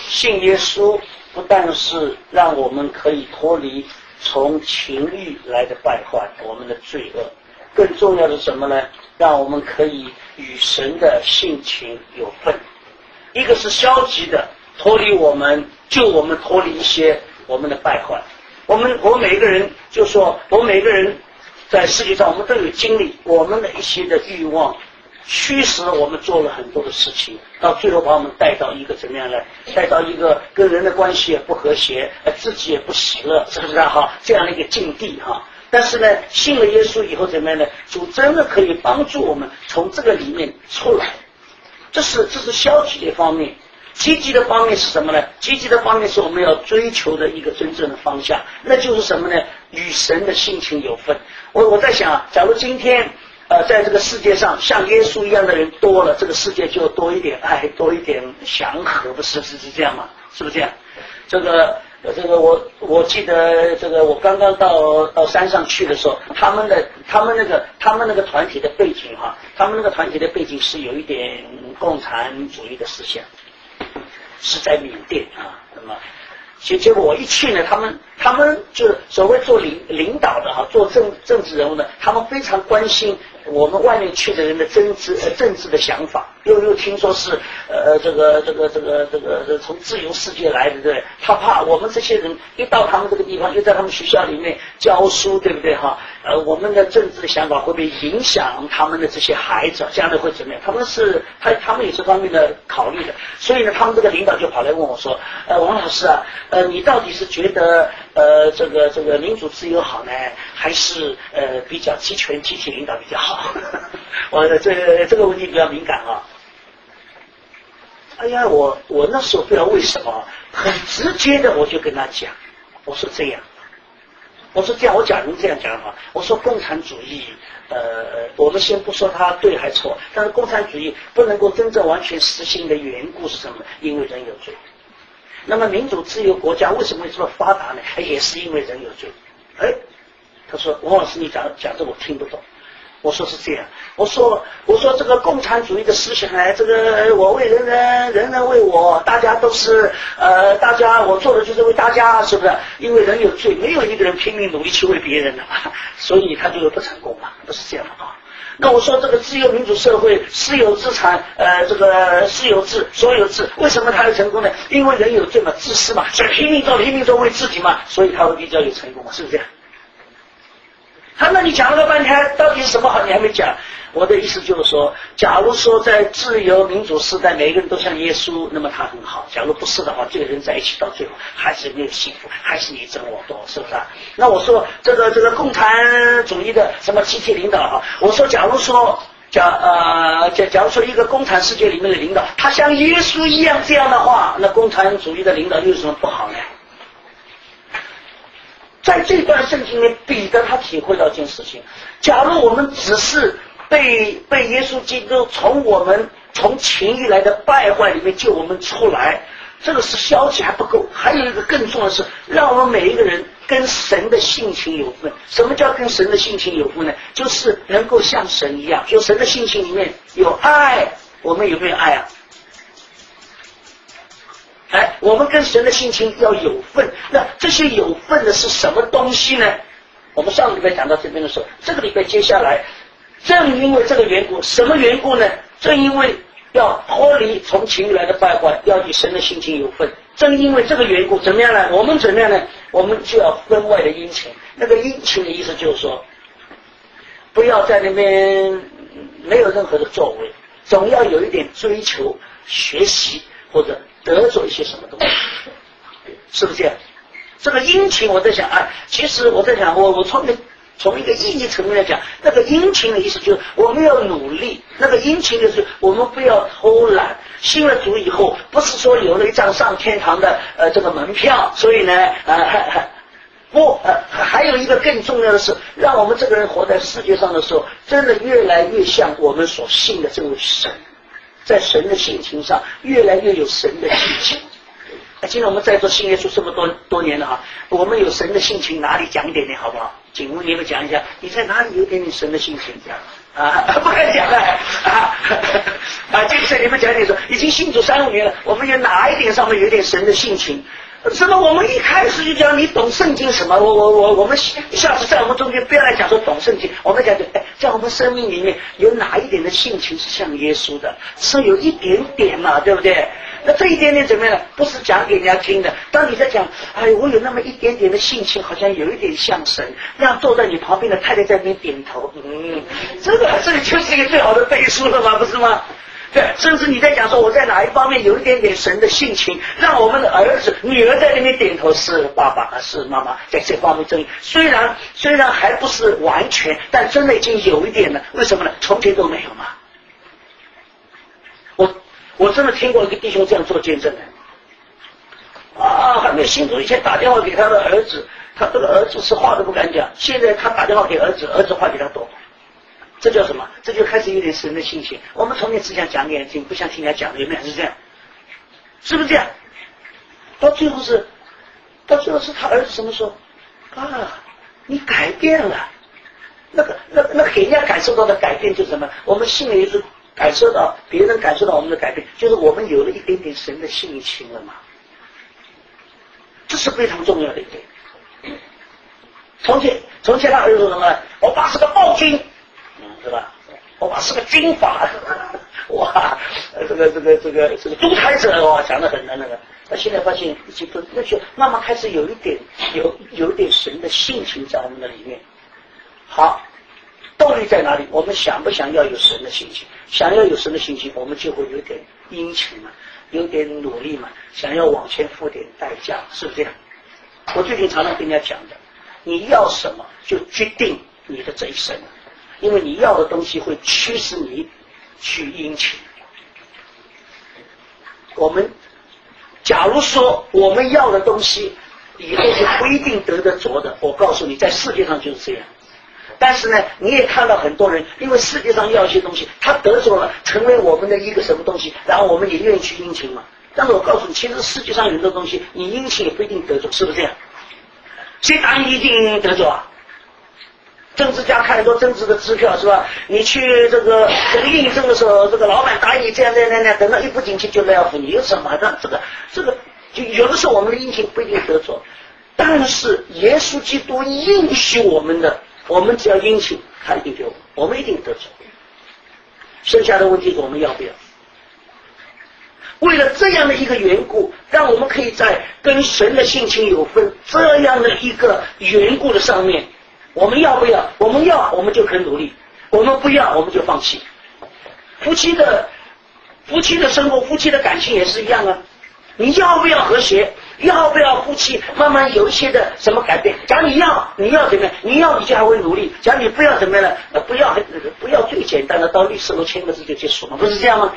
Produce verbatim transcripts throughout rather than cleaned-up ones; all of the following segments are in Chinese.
信耶稣不但是让我们可以脱离从情欲来的败坏我们的罪恶，更重要的是什么呢？让我们可以与神的性情有份。一个是消极的脱离我们，救我们脱离一些我们的败坏。我们我每一个人就说，我每个人在世界上我们都有经历我们的一些的欲望驱使我们做了很多的事情，到最后把我们带到一个怎么样呢？带到一个跟人的关系也不和谐，自己也不喜乐，是不是啊？哈，这样的一个境地哈。但是呢，信了耶稣以后怎么样呢？主真的可以帮助我们从这个里面出来。这是这是消极的方面。积极的方面是什么呢？积极的方面是我们要追求的一个真正的方向，那就是什么呢？与神的性情有份。我我在想，假如今天呃，在这个世界上像耶稣一样的人多了，这个世界就多一点爱，多一点祥和，不是是是这样吗？是不是这样？这个这个我我记得这个我刚刚到到山上去的时候，他们的他们那个他们那个团体的背景哈，他们那个团体的背景是有一点共产主义的思想。是在缅甸啊，那么结结果我一去呢，他们他们就所谓做领领导的哈，做政政治人物呢，他们非常关心我们外面去的人的政治呃政治的想法，又又听说是呃这个这个这个这个从自由世界来的，对不对？他怕我们这些人一到他们这个地方，又在他们学校里面教书，对不对哈？呃，我们的政治的想法会不会影响他们的这些孩子？将来会怎么样？他们是他他们有这方面的考虑的，所以呢，他们这个领导就跑来问我说：“呃，王老师啊，呃，你到底是觉得呃这个这个民主自由好呢，还是呃比较集权集体领导比较好？”我这这个问题比较敏感啊。哎呀，我我那时候不知道为什么，很直接的我就跟他讲，我说这样。我说这样，我假如这样讲的话，我说共产主义，呃，我们先不说它对还错，但是共产主义不能够真正完全实行的缘故是什么？因为人有罪。那么民主自由国家为什么会这么发达呢？也是因为人有罪。哎，他说王老师你讲讲这我听不懂。我说是这样，我说我说这个共产主义的思想呢，这个我为人人，人人为我，大家都是呃，大家我做的就是为大家，是不是？因为人有罪，没有一个人拼命努力去为别人的，所以他就不成功了，不是这样的啊。那我说这个自由民主社会，私有资产，呃，这个私有制、所有制，为什么他会成功呢？因为人有罪嘛，自私嘛，所以拼命做、拼命做为自己嘛，所以他会比较有成功嘛，是不是这样？他那你讲了个半天，到底是什么好？你还没讲。我的意思就是说，假如说在自由民主时代，每个人都像耶稣，那么他很好；假如不是的话，这个人在一起到最后还是没有幸福，还是你争我夺，是不是啊？那我说这个这个共产主义的什么集体领导哈，我说假如说假呃假假如说一个共产世界里面的领导，他像耶稣一样这样的话，那共产主义的领导又有什么不好呢？在这段圣经里面，彼得他体会到一件事情：假如我们只是被被耶稣基督从我们从情欲来的败坏里面救我们出来，这个是消极还不够，还有一个更重要的是，让我们每一个人跟神的性情有份。什么叫跟神的性情有份呢？就是能够像神一样，就神的性情里面有爱，我们有没有爱啊？哎，我们跟神的性情要有份。那这些有份的是什么东西呢？我们上个礼拜讲到这边的时候，这个礼拜接下来，正因为这个缘故，什么缘故呢？正因为要脱离从情欲来的败坏，要与神的性情有份。正因为这个缘故，怎么样呢？我们怎么样呢？我们就要分外的殷勤。那个殷勤的意思就是说，不要在那边没有任何的作为，总要有一点追求、学习或者得着一些什么东西，是不是这样？这个殷勤，我在想，哎，其实我在想，我我从从一个意义层面来讲，那个殷勤的意思就是我们要努力，那个殷勤的是我们不要偷懒。信了主以后，不是说有了一张上天堂的呃这个门票，所以呢，呃，还还不呃还有一个更重要的是，让我们这个人活在世界上的时候，真的越来越像我们所信的这位神。在神的性情上越来越有神的性情。今天我们在座信耶稣这么多多年了哈，我们有神的性情哪里讲一点点好不好？请问你们讲一下，你在哪里有点点神的性情？ 啊，不敢讲了啊啊！就是你们讲解说，已经信主三五年了，我们有哪一点上面有点神的性情？什么？我们一开始就讲你懂圣经什么？我我我我们下次在我们中间不要来讲说懂圣经，我们讲哎，在我们生命里面有哪一点的性情是像耶稣的？是有一点点嘛，对不对？那这一点点怎么样呢？不是讲给人家听的。当你在讲，哎，我有那么一点点的性情，好像有一点像神，让坐在你旁边的太太在那边点头，嗯，这个这个就是一个最好的背书了嘛，不是吗？对，甚至你在讲说我在哪一方面有一点点神的性情，让我们的儿子、女儿在那边点头，是爸爸是妈妈在这方面正义。虽然虽然还不是完全，但真的已经有一点了。为什么呢？从前都没有嘛。我我真的听过一个弟兄这样做见证的，啊，还没有信主以前打电话给他的儿子，他这个儿子是话都不敢讲，现在他打电话给儿子，儿子话比他多。这叫什么？这就开始有点神的性情。我们从前只想讲给人听，不想听人家讲的，有没有？是这样？是不是这样？到最后是，到最后是他儿子什么说？啊，你改变了。那个、那个、那个给人家感受到的改变就是什么？我们心里是感受到，别人感受到我们的改变，就是我们有了一点点神的性情了嘛。这是非常重要的一点。从前，从前他儿子说什么？我爸是个暴君。嗯，是吧？我爸是个军阀，哇，这个这个这个这个独裁者哇，讲得很难那个。那现在发现已经不，那就慢慢开始有一点有有一点神的性情在我们的里面。好，动力在哪里？我们想不想要有神的性情？想要有神的性情，我们就会有点殷勤嘛，有点努力嘛，想要往前付点代价，是不是这样？我最近常常跟人家讲的，你要什么就决定你的这一生。因为你要的东西会驱使你去殷勤。我们假如说我们要的东西以后是不一定得得着的，我告诉你，在世界上就是这样。但是呢，你也看到很多人，因为世界上要一些东西，他得着了，成为我们的一个什么东西，然后我们也愿意去殷勤嘛。但是我告诉你，其实世界上有很多东西，你殷勤也不一定得着，是不是这样？谁答应一定得着啊？政治家看很多政治的支票是吧？你去这个这个印证的时候，这个老板答应你这样这样这样，等到一不景气就来付你，有什么的？这个这个就有的时候我们的殷勤不一定得着，但是耶稣基督应许我们的，我们只要殷勤，他一定给我们，我们一定得着。剩下的问题是我们要不要？为了这样的一个缘故，让我们可以在跟神的性情有分这样的一个缘故的上面。我们要不要？我们要，我们就肯努力；我们不要，我们就放弃。夫妻的夫妻的生活，夫妻的感情也是一样啊。你要不要和谐？要不要夫妻慢慢有一些的什么改变？假如你要，你要怎么样？你要，你就还会努力；假如你不要怎么样呢？呃，不要，不要最简单的，到律师楼签个字就结束嘛，不是这样吗？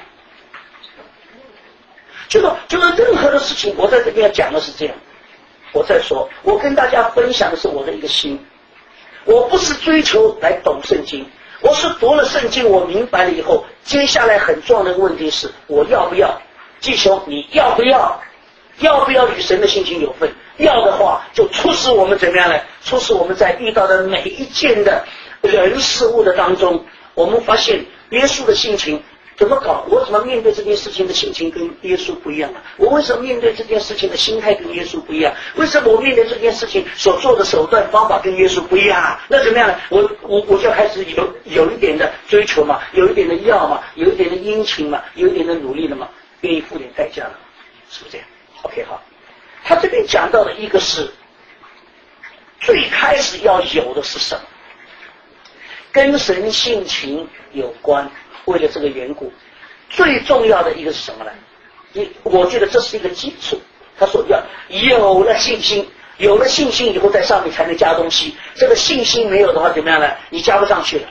就说，就说任何的事情，我在这边讲的是这样。我在说，我跟大家分享的是我的一个心。我不是追求来懂圣经，我是读了圣经，我明白了以后，接下来很重要的问题是，我要不要？弟兄，你要不要？要不要与神的性情有份？要的话，就促使我们怎么样呢？促使我们在遇到的每一件的人事物的当中，我们发现耶稣的性情怎么搞？我怎么面对这件事情的心情跟耶稣不一样啊？我为什么面对这件事情的心态跟耶稣不一样？为什么我面对这件事情所做的手段方法跟耶稣不一样啊？那怎么样呢？我我我就开始有有一点的追求嘛，有一点的要嘛，有一点的殷勤嘛，有一点的努力了嘛，愿意付点代价了，是不是这样 ？OK 好，他这边讲到的一个是最开始要有的是什么？跟神性情有关。为了这个缘故，最重要的一个是什么呢？我觉得这是一个基础。他说要有了信心，有了信心以后在上面才能加东西。这个信心没有的话怎么样呢？你加不上去了。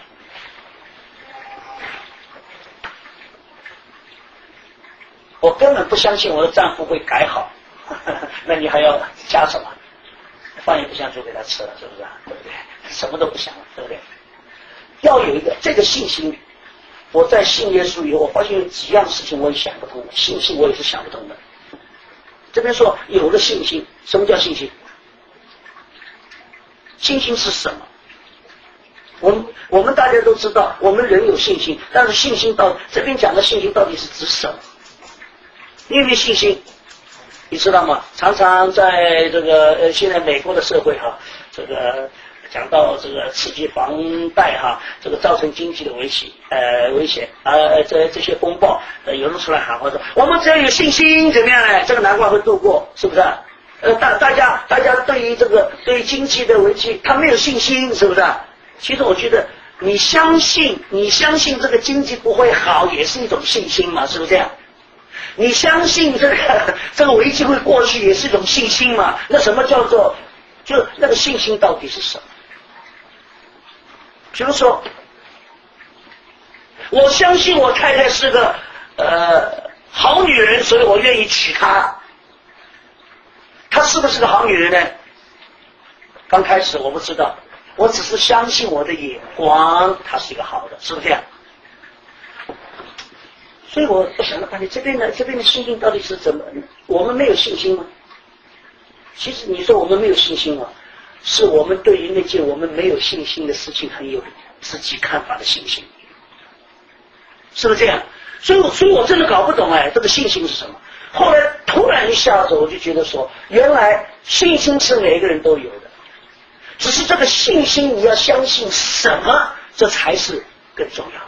我根本不相信我的丈夫会改好，那你还要加什么？饭也不想煮给他吃了，是不是啊？对不对？什么都不想了，对不对？要有一个这个信心。我在信耶稣以后，我发现有几样事情我也想不通，信心我也是想不通的。这边说有了信心，什么叫信心？信心是什么？ 我们我们大家都知道，我们人有信心，但是信心到这边讲的信心到底是指什么？你有没有信心？你知道吗？常常在这个呃现在美国的社会哈，这个讲到这个刺激房贷哈，这个造成经济的危险呃危险啊、呃、这这些风暴，呃有人出来喊话说，我们只要有信心怎么样呢？这个难关会度过，是不是？呃大大家大家对于这个对于经济的危机，他没有信心，是不是？其实我觉得你相信你相信这个经济不会好，也是一种信心嘛，是不是这样？你相信这个这个危机会过去，也是一种信心嘛？那什么叫做就那个信心到底是什么？比如说，我相信我太太是个呃好女人，所以我愿意娶她。她是不是个好女人呢？刚开始我不知道，我只是相信我的眼光，她是一个好的，是不是这样？所以我我想到半天，这边的这边的信心到底是怎么？我们没有信心吗？其实你说我们没有信心吗？是我们对于那件我们没有信心的事情很有自己看法的信心，是不是这样？所以我所以我真的搞不懂哎，这个信心是什么？后来突然一下子我就觉得说，原来信心是每个人都有的，只是这个信心你要相信什么，这才是更重要。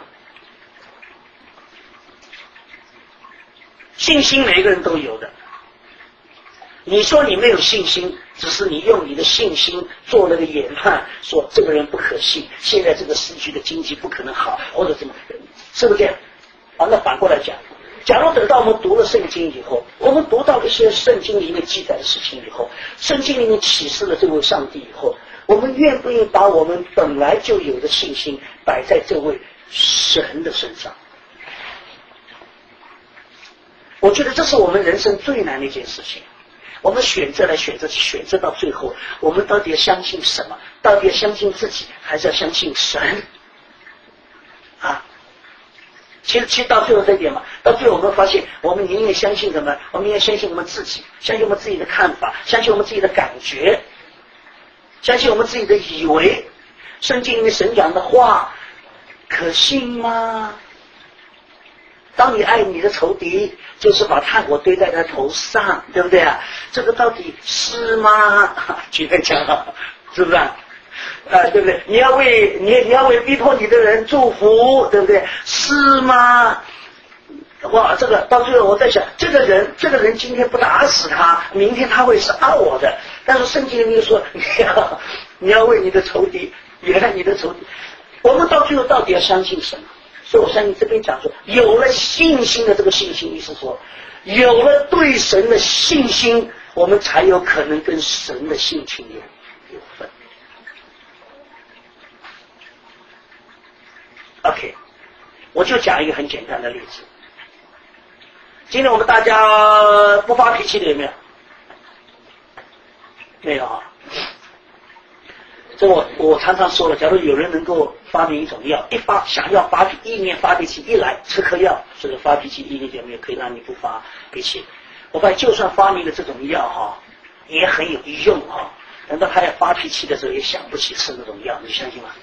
信心每个人都有的，你说你没有信心，只是你用你的信心做了个研判，说这个人不可信，现在这个时局的经济不可能好，或者怎么，是不是这样？啊，那反过来讲，假如等到我们读了圣经以后，我们读到一些圣经里面记载的事情以后，圣经里面启示了这位上帝以后，我们愿不愿意把我们本来就有的信心摆在这位神的身上？我觉得这是我们人生最难的一件事情。我们选择来选择去，选择到最后，我们到底要相信什么？到底要相信自己，还是要相信神？啊，其实其实到最后这一点嘛，到最后我们发现，我们宁愿相信什么？我们应该相信我们自己，相信我们自己的看法，相信我们自己的感觉，相信我们自己的以为。圣经里面神讲的话，可信吗？当你爱你的仇敌，就是把炭火堆在他头上，对不对啊？这个到底是吗？举个讲啊，是不是啊？呃，对不对？你要为你你要为逼迫你的人祝福，对不对？是吗？哇，这个到最后我在想，这个人这个人今天不打死他，明天他会杀我的。但是圣经里面说，你要你要为你的仇敌，原谅你的仇敌。我们到最后到底要相信什么？所以我相信这边讲说，有了信心的这个信心，意思说，有了对神的信心，我们才有可能跟神的性情有有分。OK， 我就讲一个很简单的例子。今天我们大家不发脾气的有没有？没有啊。这我我常常说了，假如有人能够发明一种药，一发想要发脾意念发脾气一来吃颗药，这个发脾气意念就没有可以让你不发脾气。我发现就算发明了这种药哈，也很有用哈。等到他要发脾气的时候，也想不起吃那种药，你相信吗？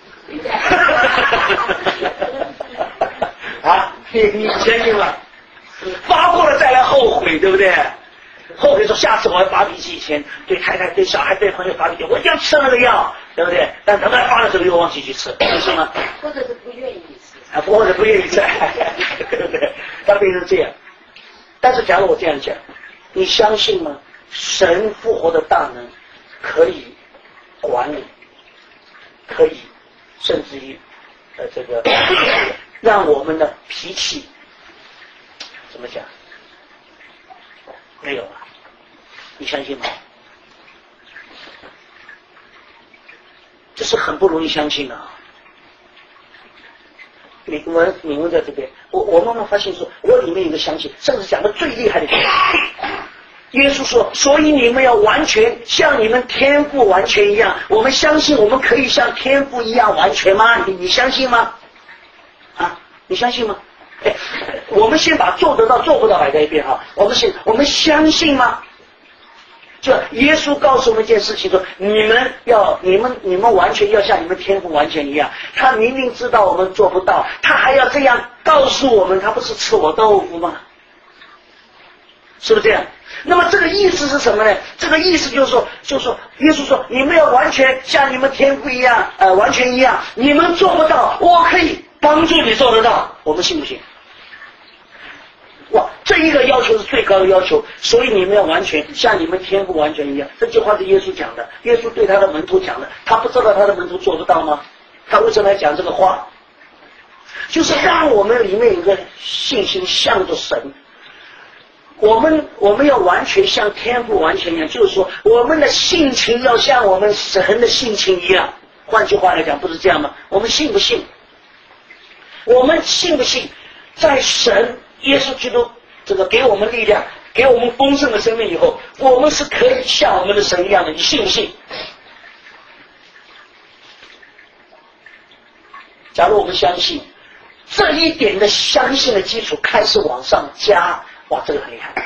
啊，你你相信吗？发过了再来后悔，对不对？后悔说下次我要发脾气，以前对太太、对小孩、对朋友发脾气，我一定要吃那个药，对不对？但等到发的时候又忘记去吃，是吗？ 或者是不愿意吃， 啊，或者不愿意吃，对不对？他变成这样。但是假如我这样讲，你相信吗？神复活的大能可以管理，可以甚至于呃这个让我们的脾气怎么讲？没有啊，你相信吗？这是很不容易相信的啊。你们你们在这边，我我慢慢发现说，我里面有个相信，甚至讲的最厉害的。耶稣说，所以你们要完全像你们天父完全一样。我们相信我们可以像天父一样完全吗？你你相信吗？啊，你相信吗？哎，我们先把做得到做不到摆在一边哈。我们先，我们相信吗？ 就耶稣告诉我们一件事情说，你们要你们你们完全要像你们天父完全一样。他明明知道我们做不到，他还要这样告诉我们，他不是吃我豆腐吗？是不是这样？那么这个意思是什么呢？这个意思就是说，就是说，耶稣说，你们要完全像你们天父一样，呃，完全一样。你们做不到，我可以帮助你做得到。我们信不信？哇，这一个要求是最高的要求，所以你们要完全像你们天父完全一样。这句话是耶稣讲的，耶稣对他的门徒讲的，他不知道他的门徒做不到吗？他为什么要讲这个话？就是让我们里面有个信心向着神。我们我们要完全像天父完全一样，就是说我们的性情要像我们神的性情一样。换句话来讲，不是这样吗？我们信不信？我们信不信？在神耶稣基督这个给我们力量，给我们丰盛的生命以后，我们是可以像我们的神一样的。你信不信？假如我们相信，这一点的相信的基础开始往上加。哇，这个很厉害！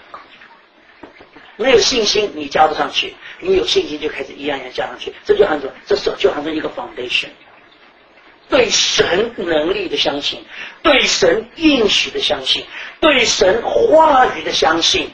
没有信心，你加不上去；你有信心，就开始一样一样加上去。这就含着，这是就含着一个 foundation， 对神能力的相信，对神应许的相信，对神话语的相信。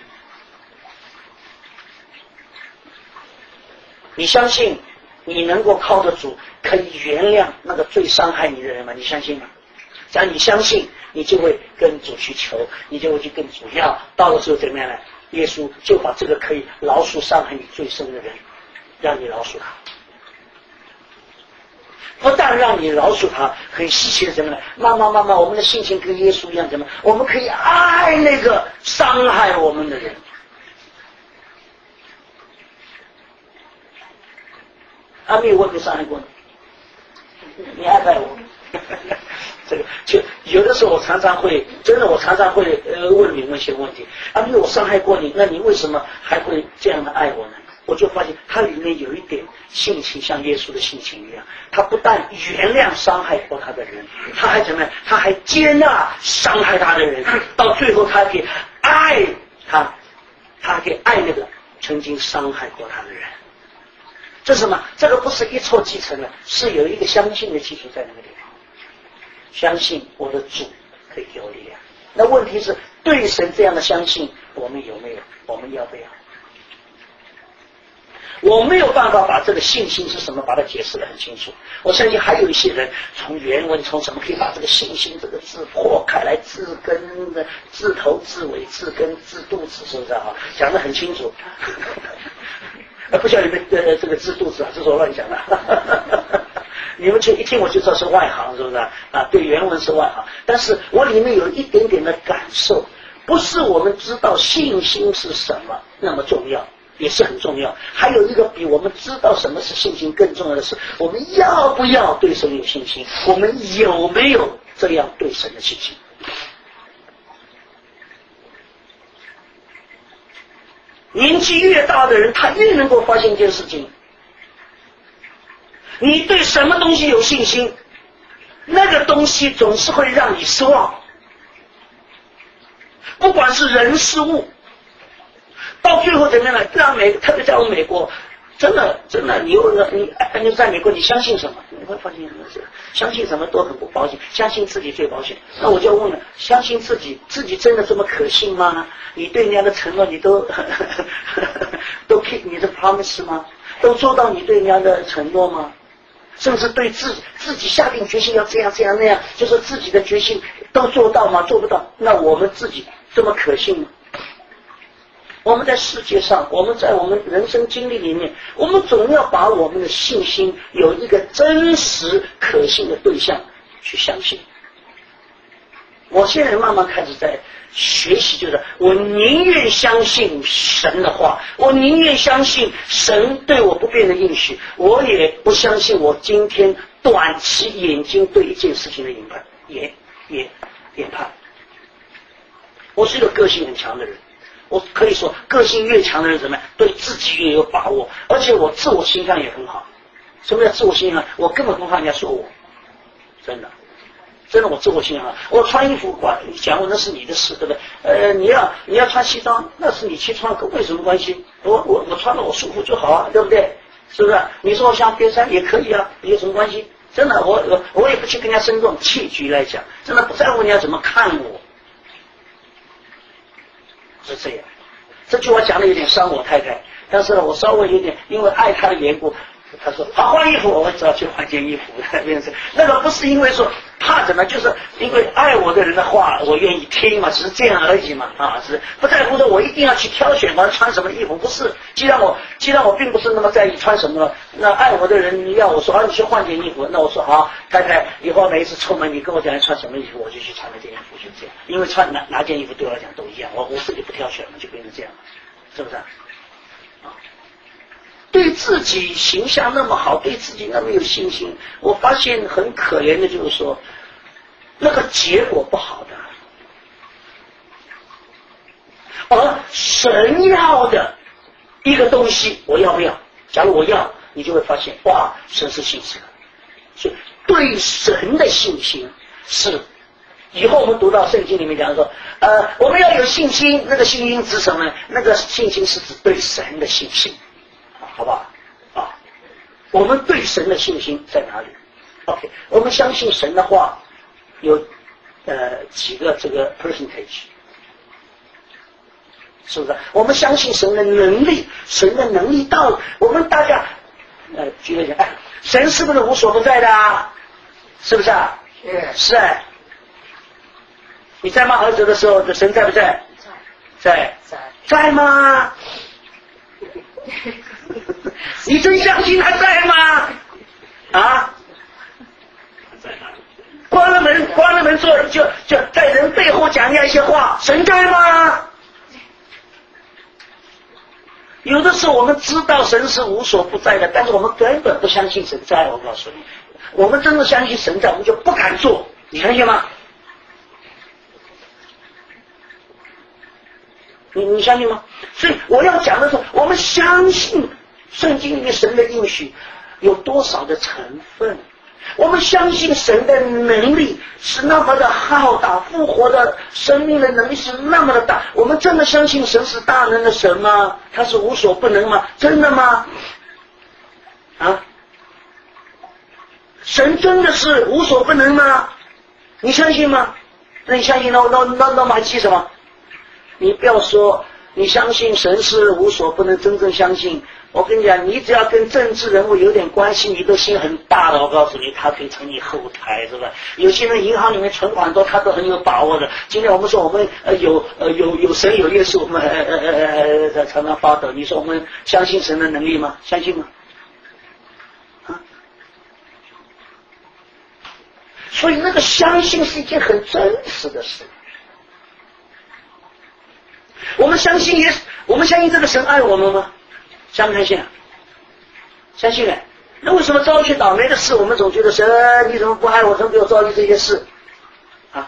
你相信你能够靠得住，可以原谅那个最伤害你的人吗？你相信吗？只要你相信，你就会跟主去求，你就会去跟主要。到了时候怎么样呢？耶稣就把这个可以饶恕伤害你最深的人，让你饶恕他。不但让你饶恕他，很稀奇的什么呢？慢慢慢慢，我们的性情跟耶稣一样，怎么？我们可以爱那个伤害我们的人。阿妹，我没伤害过你，你爱不爱我？这个就有的时候我常常会，真的我常常会呃问你们一些问题。啊，因为我伤害过你，那你为什么还会这样的爱我呢？我就发现他里面有一点性情像耶稣的性情一样，他不但原谅伤害过他的人，他还怎么样？他还接纳伤害他的人，到最后他还可以爱他，他还可以爱那个曾经伤害过他的人。这是什么？这个不是一蹴即成的，是有一个相信的基础在那个地方。相信我的主可以给我力量。那问题是，对神这样的相信，我们有没有？我们要不要？我没有办法把这个信心是什么把它解释得很清楚。我相信还有一些人从原文从什么可以把这个信心这个字破开来，字根的字头字尾字根字肚子，是不是啊？讲得很清楚。不晓得你们呃这个字肚子啊，这是我乱讲的。你们就一听我就知道是外行，是不是啊？对原文是外行，但是我里面有一点点的感受，不是我们知道信心是什么那么重要，也是很重要。还有一个比我们知道什么是信心更重要的是，我们要不要对神有信心？我们有没有这样对神的信心？年纪越大的人，他越能够发现一件事情。你对什么东西有信心，那个东西总是会让你失望。不管是人事物，到最后怎么样呢？让美，特别在我们美国，真的真的，你有你你在美国，你相信什么？你会发现什么事？相信什么都很不保险，相信自己最保险。那我就问了，相信自己，自己真的这么可信吗？你对人家的承诺，你都都 keep 你的 promise 吗？都做到你对人家的承诺吗？甚至对自己自己下定决心要这样这样那样，就是自己的决心都做到吗？做不到，那我们自己这么可信吗？我们在世界上，我们在我们人生经历里面，我们总要把我们的信心有一个真实可信的对象去相信。我现在慢慢开始在学习，就是我宁愿相信神的话，我宁愿相信神对我不变的应许，我也不相信我今天短期眼睛对一件事情的研判研研研判。我是一个个性很强的人，我可以说个性越强的人怎么样，对自己越有把握，而且我自我形象也很好。什么叫自我形象？我根本不怕人家说我，真的。 真的，我自我信仰。我穿衣服管讲我那是你的事，对不对？呃，你要你要穿西装，那是你去穿，跟我有什么关系？我我我穿了我舒服就好啊，对不对？是不是？你说我想别山也可以啊，有什么关系？真的，我我我也不去跟人家生这种气局来讲，真的不在乎人家怎么看我，是这样。这句话讲的有点伤我太太，但是呢，我稍微有点因为爱她的缘故。他说好换衣服，我只要去换件衣服。那个不是因为说怕怎么，就是因为爱我的人的话我愿意听嘛，只是这样而已嘛。啊，是不在乎说我一定要去挑选我要穿什么衣服，不是。既然我既然我并不是那么在意穿什么，那爱我的人你要我说啊你去换件衣服，那我说好，太太以后每一次出门你跟我讲要穿什么衣服，我就去穿那件衣服，就这样。因为穿哪哪件衣服对我来讲都一样，我我自己不挑选了，就变成这样了，是不是？对自己形象那么好，对自己那么有信心，我发现很可怜的就是说那个结果不好的，而神要的一个东西我要不要？假如我要，你就会发现哇，神是信实的。所以对神的信心是以后我们读到圣经里面讲说呃，我们要有信心，那个信心指什么呢？那个信心是指对神的信心，好不好？啊，我们对神的信心在哪里 ？OK， 我们相信神的话有呃几个这个 percentage， 是不是？我们相信神的能力，神的能力到我们大家呃举个例子，哎，神是不是无所不在的啊？是不是啊？是。是。你在骂儿子的时候，这神在不在？在。在。在吗？你真相信他在吗？啊？关了门，关了门做就就在人背后讲一些话，神在吗？有的时候我们知道神是无所不在的，但是我们根本不相信神在。我告诉你，我们真的相信神在，我们就不敢做，你相信吗？你你相信吗？所以我要讲的是，我们相信圣经里面神的应许有多少的成分，我们相信神的能力是那么的浩大，复活的生命的能力是那么的大。我们真的相信神是大能的神吗？他是无所不能吗？真的吗？啊？神真的是无所不能吗？你相信吗？那你相信，那那那那我们还急什么？你不要说你相信神是无所不能，真正相信，我跟你讲，你只要跟政治人物有点关系，你都心很大的。我告诉你，他可以成你后台，是吧？有些人银行里面存款多，他都很有把握的。今天我们说我们呃有呃有有神有耶稣，我们呃呃呃呃常常发抖。你说我们相信神的能力吗？相信吗？啊？所以那个相信是一件很真实的事。我们相信也，我们相信这个神爱我们吗？相不相信啊？相信啊。那为什么遭遇倒霉的事，我们总觉得神你怎么不爱我，怎么给我遭遇这些事啊？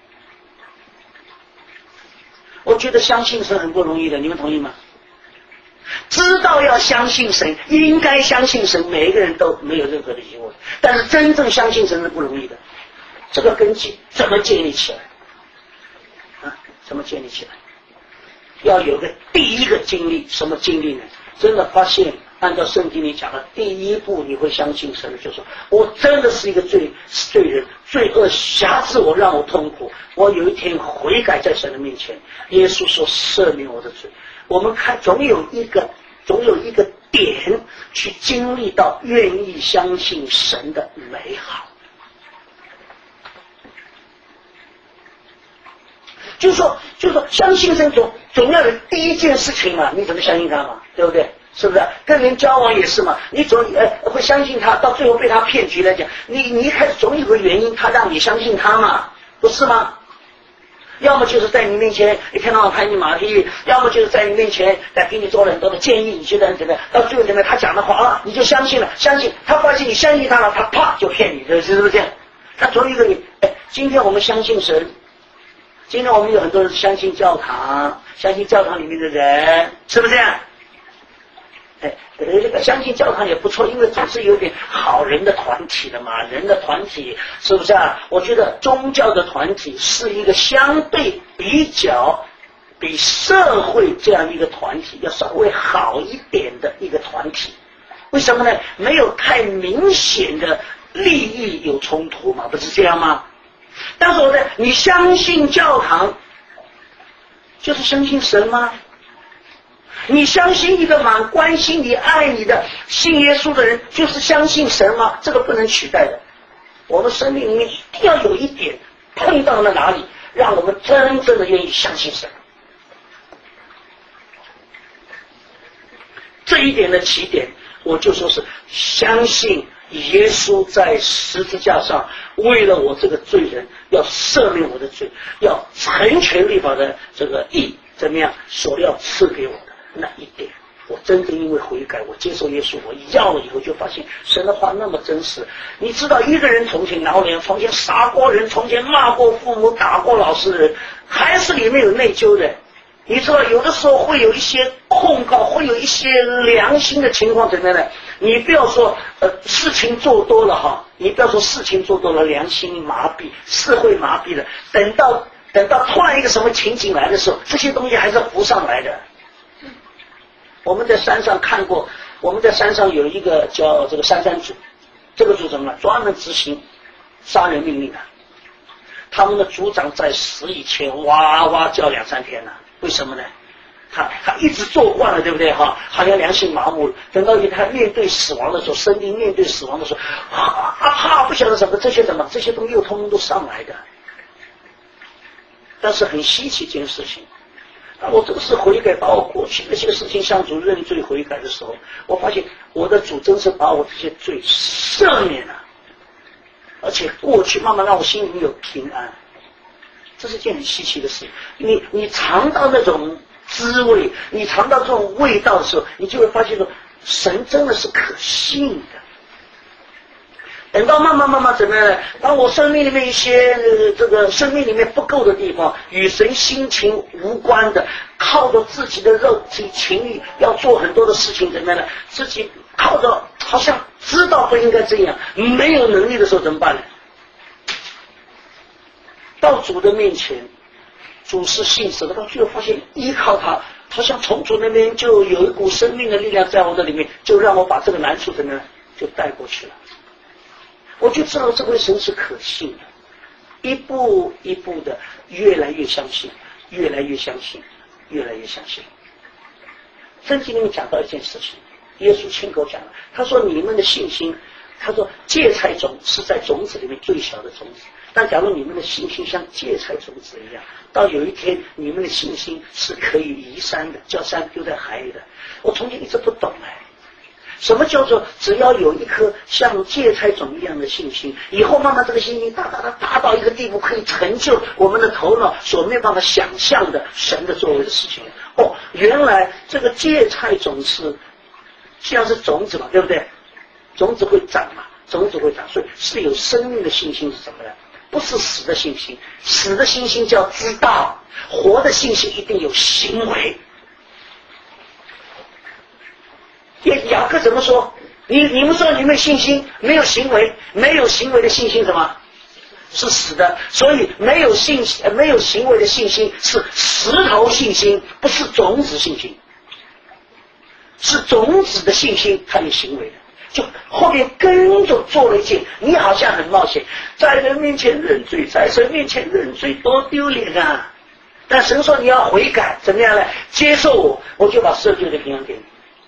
我觉得相信神很不容易的，你们同意吗？知道要相信神，应该相信神，每一个人都没有任何的疑问，但是真正相信神是不容易的。这个根基怎么建立起来啊？怎么建立起来？要有个第一个经历，什么经历呢？真的发现，按照圣经里讲的，第一步你会相信神，就是说我真的是一个罪罪人，罪恶辖制我，让我痛苦。我有一天悔改在神的面前，耶稣说赦免我的罪。我们看总有一个总有一个点去经历到愿意相信神的美好。就是说，就是说，相信神总总要有第一件事情嘛，你怎么相信他嘛？对不对？是不是？跟人交往也是嘛，你总呃会相信他，到最后被他骗局来讲，你你一开始总有个原因，他让你相信他嘛，不是吗？要么就是在你面前一天到晚拍你马屁，要么就是在你面前来给你做了很多的建议，你觉得怎么样？到最后怎么样？他讲的话啊，你就相信了，相信他发现你相信他了，他啪就骗你，是不是这样？他总有一个你，哎，今天我们相信神。今天我们有很多人相信教堂，相信教堂里面的人，是不是这样？ 哎，这个相信教堂也不错，因为总是有点好人的团体的嘛，人的团体是不是啊？我觉得宗教的团体是一个相对比较比社会这样一个团体要稍微好一点的一个团体。为什么呢？没有太明显的利益有冲突嘛，不是这样吗？但是我呢，你相信教堂就是相信神吗？你相信一个蛮关心你、爱你的信耶稣的人就是相信神吗？这个不能取代的。我们生命里面一定要有一点碰到了哪里，让我们真正的愿意相信神。这一点的起点，我就说是相信耶稣在十字架上为了我这个罪人要赦免我的罪，要成全律法的这个义怎么样所要赐给我的那一点，我真正因为悔改，我接受耶稣，我要了以后就发现神的话那么真实。你知道一个人从前挠脸，从前杀过人，从前骂过父母，打过老师的人，还是里面有内疚的。你知道有的时候会有一些控告，会有一些良心的情况怎么样呢？你不要说呃事情做多了哈，你不要说事情做多了良心麻痹，是会麻痹的。等到等到突然一个什么情景来的时候，这些东西还是浮上来的。我们在山上看过，我们在山上有一个叫这个山山组，这个组什么呢？专门执行杀人命令的。他们的组长在死以前哇哇叫两三天了。为什么呢？他他一直做惯了，对不对哈？好像良心麻木了。等到他面对死亡的时候，生命面对死亡的时候，啊啊啊！不晓得什么这些什么这些东西又通通都上来的。但是很稀奇一件事情，当我这个是悔改，把我过去那些事情向主认罪悔改的时候，我发现我的主真是把我这些罪赦免了，而且过去慢慢让我心里有平安。这是件很稀奇的事。你你尝到那种滋味，你尝到这种味道的时候，你就会发现说，神真的是可信的。等到慢慢慢慢怎么样呢？当我生命里面一些、呃、这个生命里面不够的地方，与神心情无关的，靠着自己的肉体情欲要做很多的事情，怎么样呢？自己靠着好像知道不应该这样，没有能力的时候怎么办呢？到主的面前，主是信实的，到最后发现依靠他，好像从主那边就有一股生命的力量在我的里面，就让我把这个难处怎么样就带过去了。我就知道这位神是可信的，一步一步的越来越相信，越来越相信，越来越相信。圣经里面讲到一件事情，耶稣亲口讲了，他说你们的信心，他说芥菜种是在种子里面最小的种子，但假如你们的信心像芥菜种子一样，到有一天你们的信心是可以移山的，叫山丢在海里的。我从前一直不懂哎，什么叫做只要有一颗像芥菜种一样的信心，以后慢慢这个信心大大的达到一个地步，可以成就我们的头脑所没有办法想象的神的作为的事情。哦，原来这个芥菜种是像是种子嘛，对不对？种子会长嘛，种子会长，所以是有生命的信心是什么呢？不是死的信心，死的信心叫知道，活的信心一定有行为。雅各怎么说？你你们说你们信心没有行为，没有行为的信心什么？是死的。所以没有信没有行为的信心是石头信心，不是种子信心。是种子的信心，它有行为的。就后面跟着做了一件，你好像很冒险，在人面前认罪，在神面前认罪多丢脸啊！但神说你要悔改，怎么样呢？接受我，我就把赦罪的平安给你。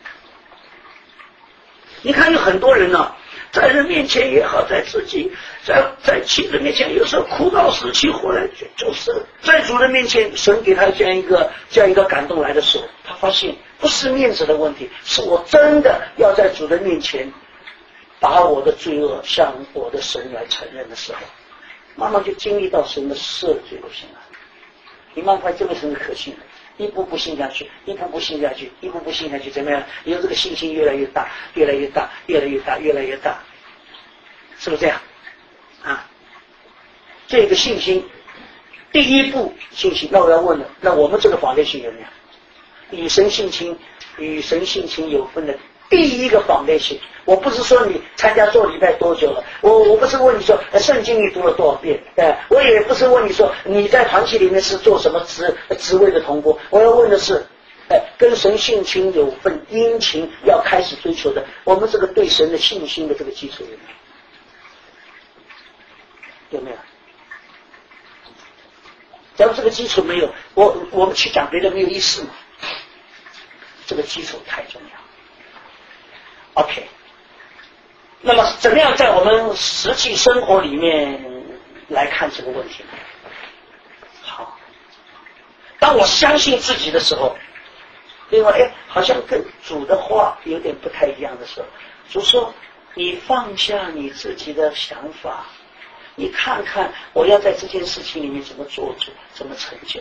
你看有很多人呢、啊，在人面前也好，在自己在在妻子面前，有时候哭到死去活来，就是在主的面前，神给他这样一个这样一个感动来的时候，他发现不是面子的问题，是我真的要在主的面前把我的罪恶向我的神来承认的时候，慢慢就经历到神的赦罪就行了。你慢慢发现这个神是可信的，一步步信下去，一步步信下去，一步步信下去，怎么样？有这个信心越来越大，越来越大，越来越大，越来越大，是不是这样？啊，这个信心，第一步信心。那我要问了，那我们这个法律信有没有？以神性情与神性情有分的第一个foundation。我不是说你参加做礼拜多久了，我我不是问你说圣经你读了多少遍，对，我也不是问你说你在团体里面是做什么职职位的同工，我要问的是，哎，跟神性情有份殷勤要开始追求的，我们这个对神的信心的这个基础有没有？有没有？假如这个基础没有，我我们去讲别的没有意思嘛。这个基础太重要。OK， 那么怎么样在我们实际生活里面来看这个问题呢？好，当我相信自己的时候，另外哎，好像跟主的话有点不太一样的时候，主说你放下你自己的想法，你看看我要在这件事情里面怎么做主，怎么成就，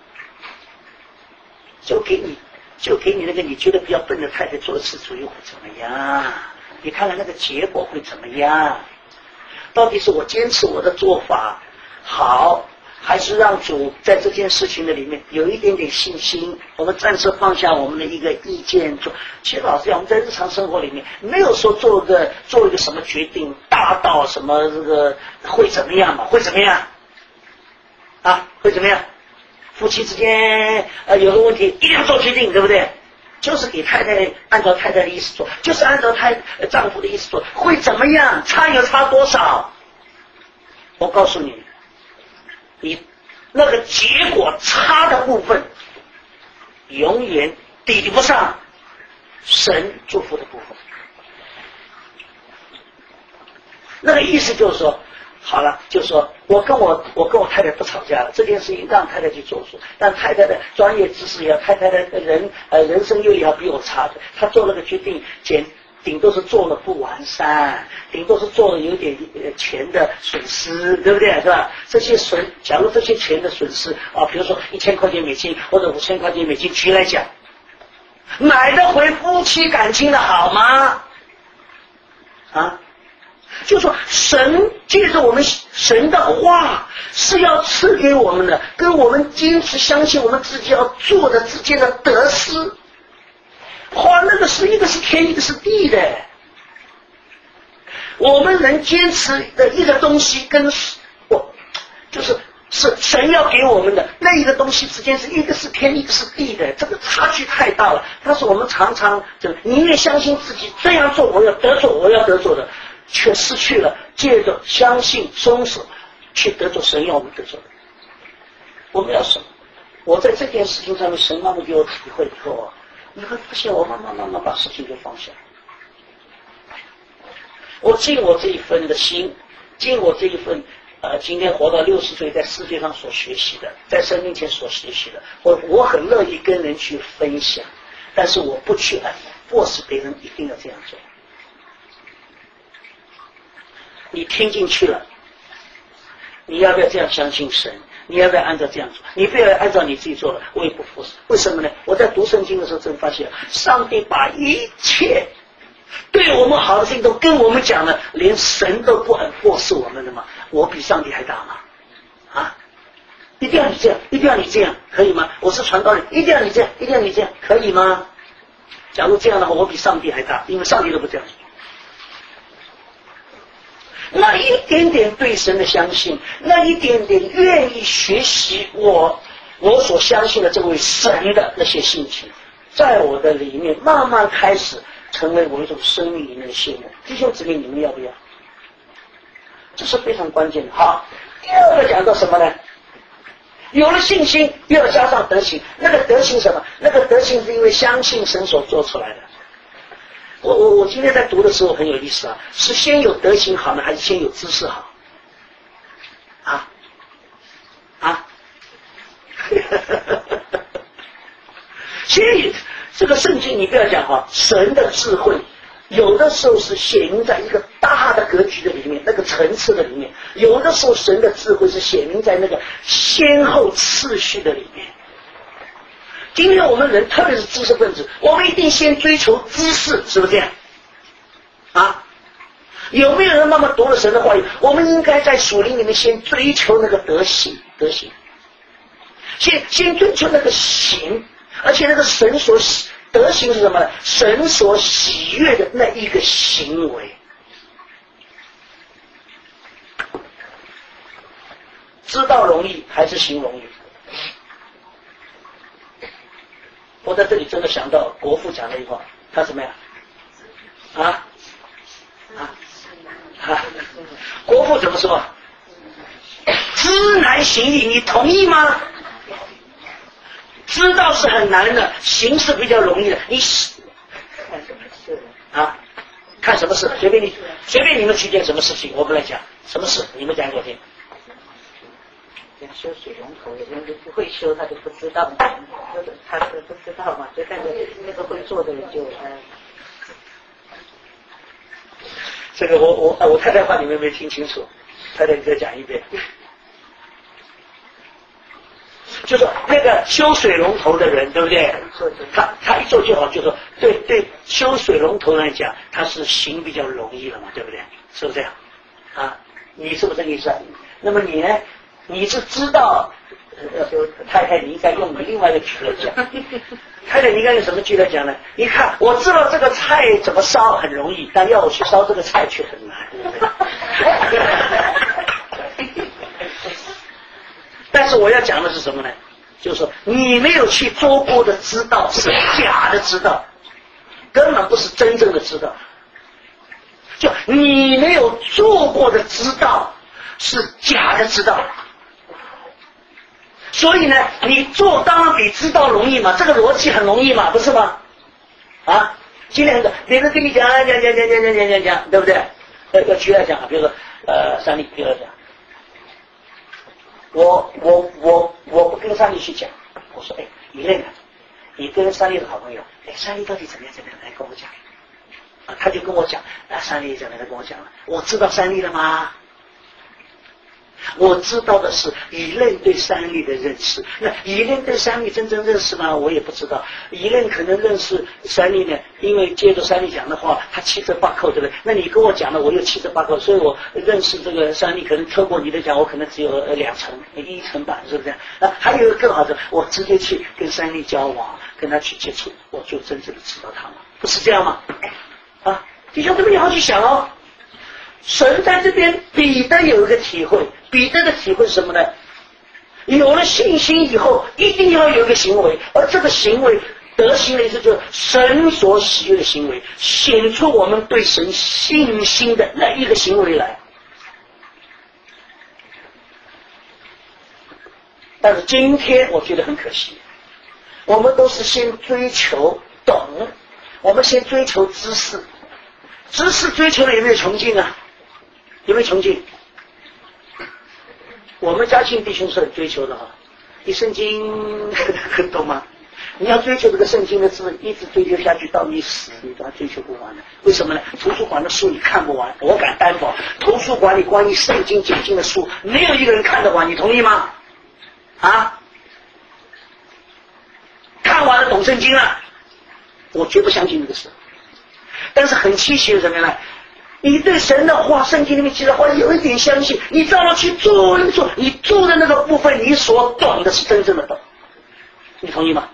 就给你就给你那个你觉得比较笨的太太做次主又会怎么样？你看看那个结果会怎么样？到底是我坚持我的做法好，还是让主在这件事情的里面有一点点信心？我们暂时放下我们的一个意见做。其实老实讲，我们在日常生活里面没有说做个做一个什么决定大到什么这个会怎么样嘛？会怎么样？啊，会怎么样？夫妻之间呃有个问题一定要做决定，对不对？就是给太太按照太太的意思做，就是按照太丈夫的意思做，会怎么样？差有差多少？我告诉你，你那个结果差的部分，永远抵不上神祝福的部分。那个意思就是说，好了，就是说我跟我我跟我太太不吵架了，这件事情让太太去做主，但太太的专业知识也好，太太的人呃人生阅历也好比我差的，她做了个决定，简顶多是做了不完善，顶多是做了有点呃钱的损失，对不对？是吧？这些损，假如这些钱的损失啊，比如说一千块钱美金或者五千块钱美金，举来讲，买得回夫妻感情的好吗？啊？就说神借着我们神的话是要赐给我们的，跟我们坚持相信我们自己要做的之间的得失，哇，那个是一个是天，一个是地的。我们能坚持的一个东西跟我就是是神要给我们的那一个东西之间是一个是天，一个是地的，这个差距太大了。但是我们常常就宁愿相信自己这样做我要得着我要得着的，却失去了借着相信松手去得着神要我们得着的。我们要什么？我在这件事情上面神慢慢给我体会以后啊，你会发现我慢慢慢慢把事情就放下。我尽我这一份的心，尽我这一份呃，今天活到六十岁，在世界上所学习的，在生命前所学习的，我我很乐意跟人去分享，但是我不去迫使别人一定要这样做。你听进去了，你要不要这样相信神？你要不要按照这样做？你不要按照你自己做了，我也不服侍。为什么呢？我在读圣经的时候真发现，上帝把一切对我们好的事情都跟我们讲了，连神都不很迫使我们的嘛，我比上帝还大吗？啊！一定要你这样，一定要你这样，可以吗？我是传道人，一定要你这样，一定要你这样，可以吗？假如这样的话，我比上帝还大，因为上帝都不这样做。那一点点对神的相信，那一点点愿意学习我我所相信的这位神的那些性情，在我的里面慢慢开始成为我一种生命里面的信任。弟兄姊妹，你们要不要？这是非常关键的。好，第二个讲到什么呢？有了信心，又要加上德行。那个德行什么？那个德行是因为相信神所做出来的。我我我今天在读的时候很有意思啊，是先有德行好呢，还是先有知识好？啊啊！先有这个圣经，你不要讲哈，神的智慧有的时候是显明在一个大的格局的里面，那个层次的里面；有的时候神的智慧是显明在那个先后次序的里面。今天我们人，特别是知识分子，我们一定先追求知识，是不是这样？啊，有没有人慢慢读了神的话语？我们应该在属灵里面先追求那个德行，德行，先先追求那个行，而且那个神所德行是什么呢？神所喜悦的那一个行为。知道容易还是行容易？我在这里真的想到国父讲了一句话，他什么呀？啊啊啊！国父怎么说？知难行易，你同意吗？知道是很难的，行是比较容易的。你看什么事啊？看什么事？随便你，随便你们去见什么事情，我不来讲。什么事？你们讲给我听。 修水龙头，有人就不会修，他就不知道，他是不知道嘛，就但是那个会做的人就呃。 这个我我我太太话你们没听清楚，太太你再讲一遍。就说那个修水龙头的人，对不对？他他一做就好，就说对对，修水龙头来讲，他是行比较容易了嘛，对不对？是不是这样？啊，你是不是这个意思？那么你呢？你是知道，呃，太太你应该用你另外一个句来讲。太太你应该用什么句来讲呢？你看，我知道这个菜怎么烧很容易，但要我去烧这个菜却很难，对不对？但是我要讲的是什么呢？就是说，你没有去做过的知道是假的知道，根本不是真正的知道。就你没有做过的知道是假的知道。所以呢，你做当然比知道容易嘛，这个逻辑很容易嘛，不是吗？啊，今天别人跟你讲讲讲讲讲讲讲讲讲，对不对？要要举来讲，比如说呃，三立，比如讲，我我我我不跟三立去讲，我说哎，你那个，你跟三立的好朋友，哎，三立到底怎么样怎么样，来跟我讲。啊，他就跟我讲，啊，三立怎么样，他跟我讲了，我知道三立了吗？我知道的是以任对三立的认识，那以任对三立真正认识吗？我也不知道。以任可能认识三立呢，因为接着三立讲的话，他七折八扣，对不对？那你跟我讲了，我又七折八扣，所以我认识这个三立可能透过你的讲，我可能只有两成、一成半，是不是？啊，还有一个更好的，我直接去跟三立交往，跟他去接触，我就真正的知道他了，不是这样吗？啊，弟兄姊妹，你好去想哦。神在这边，彼得有一个体会，彼得的体会是什么呢？有了信心以后，一定要有一个行为，而这个行为德行的意思就是神所喜悦的行为，显出我们对神信心的那一个行为来。但是今天我觉得很可惜，我们都是先追求懂，我们先追求知识，知识追求的有没有穷尽啊？有没有穷尽？我们嘉庆弟兄是很追求的哈，你圣经很懂吗？你要追求这个圣经的字，一直追求下去，到你死你都要追求不完的。为什么呢？图书馆的书你看不完，我敢担保，图书馆里关于圣经解经的书，没有一个人看得完，你同意吗？啊？看完了懂圣经了，我绝不相信这个事。但是很稀奇的什么呢？你对神的话，圣经里面记的话有一点相信，你照着去做一做，你做的那个部分，你所懂的是真正的懂，你同意吗？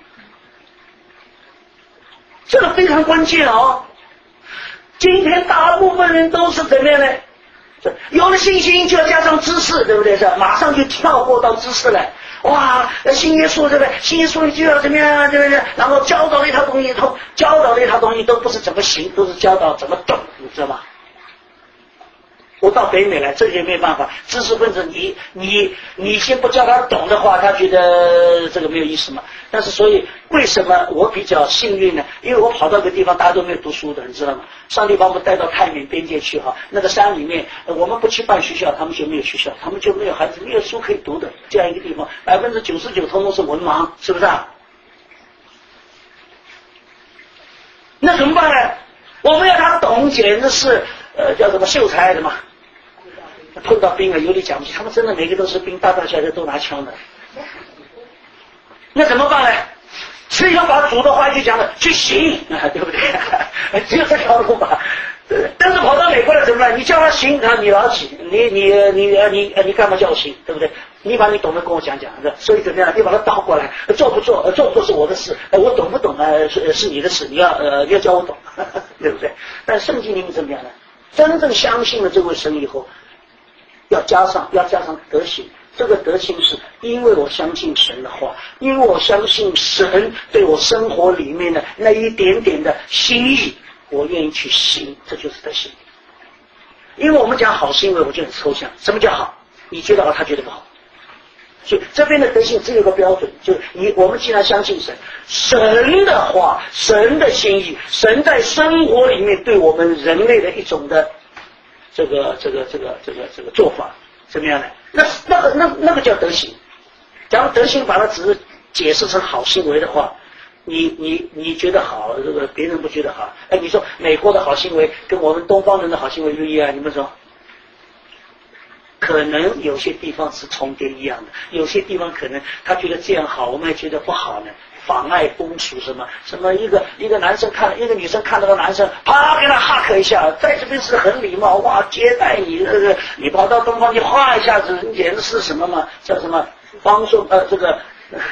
这个非常关键哦。今天大部分人都是怎么样呢？有了信心就要加上知识，对不对？是马上就跳过到知识来。哇，信耶稣对不对？信耶稣你就要怎么样，对不对？然后教导的一套东西，都教导的一套东西都不是怎么行，都是教导怎么懂，你知道吗？我到北美来，这也没办法。知识分子你，你你你先不叫他懂的话，他觉得这个没有意思嘛。但是所以为什么我比较幸运呢？因为我跑到一个地方，大家都没有读书的，你知道吗？上帝把我们带到泰缅边界去哈，那个山里面，我们不去办学校，他们就没有学校，他们就没有孩子，没有书可以读的这样一个地方，百分之九十九通通是文盲，是不是啊？那怎么办呢？我们要他懂，简直是呃叫什么秀才的嘛。碰到兵啊，有理讲不起，他们真的每个都是兵，大大小小都拿枪的。那怎么办呢？是要把主的话就讲了，去行啊，对不对？只有这条路吧。但是跑到美国来怎么办？你叫他行啊，你老几？你你你你你干嘛叫我行？对不对？ 你把你懂得跟我讲讲，所以怎么样？你把它倒过来，做不做？呃，做不做是我的事，呃，我懂不懂呢？是是你的事，你要呃你要教我懂，呵呵对不对？但圣经里面怎么样呢？真正相信了这位神以后，要加上要加上德行。这个德行是因为我相信神的话，因为我相信神对我生活里面的那一点点的心意，我愿意去行，这就是德行。因为我们讲好行为，我就很抽象。什么叫好？你觉得好，他觉得不好。所以这边的德行只有个标准，就是你我们既然相信神，神的话，神的心意，神在生活里面对我们人类的一种的这个这个这个这个这个做法，怎么样呢？那那个那那个叫德行。假如德行把它只是解释成好行为的话，你你你觉得好，这个别人不觉得好。哎，你说美国的好行为跟我们东方人的好行为不一样，你们说？可能有些地方是重叠一样的，有些地方可能他觉得这样好，我们也觉得不好呢，妨碍风俗什么什么。一个一个男生看一个女生看到个男生，啪给他哈克一下，在这边是很礼貌，哇接待你，这个你跑到东方去哗一下子，你简直是什么嘛？叫什么方顺呃这个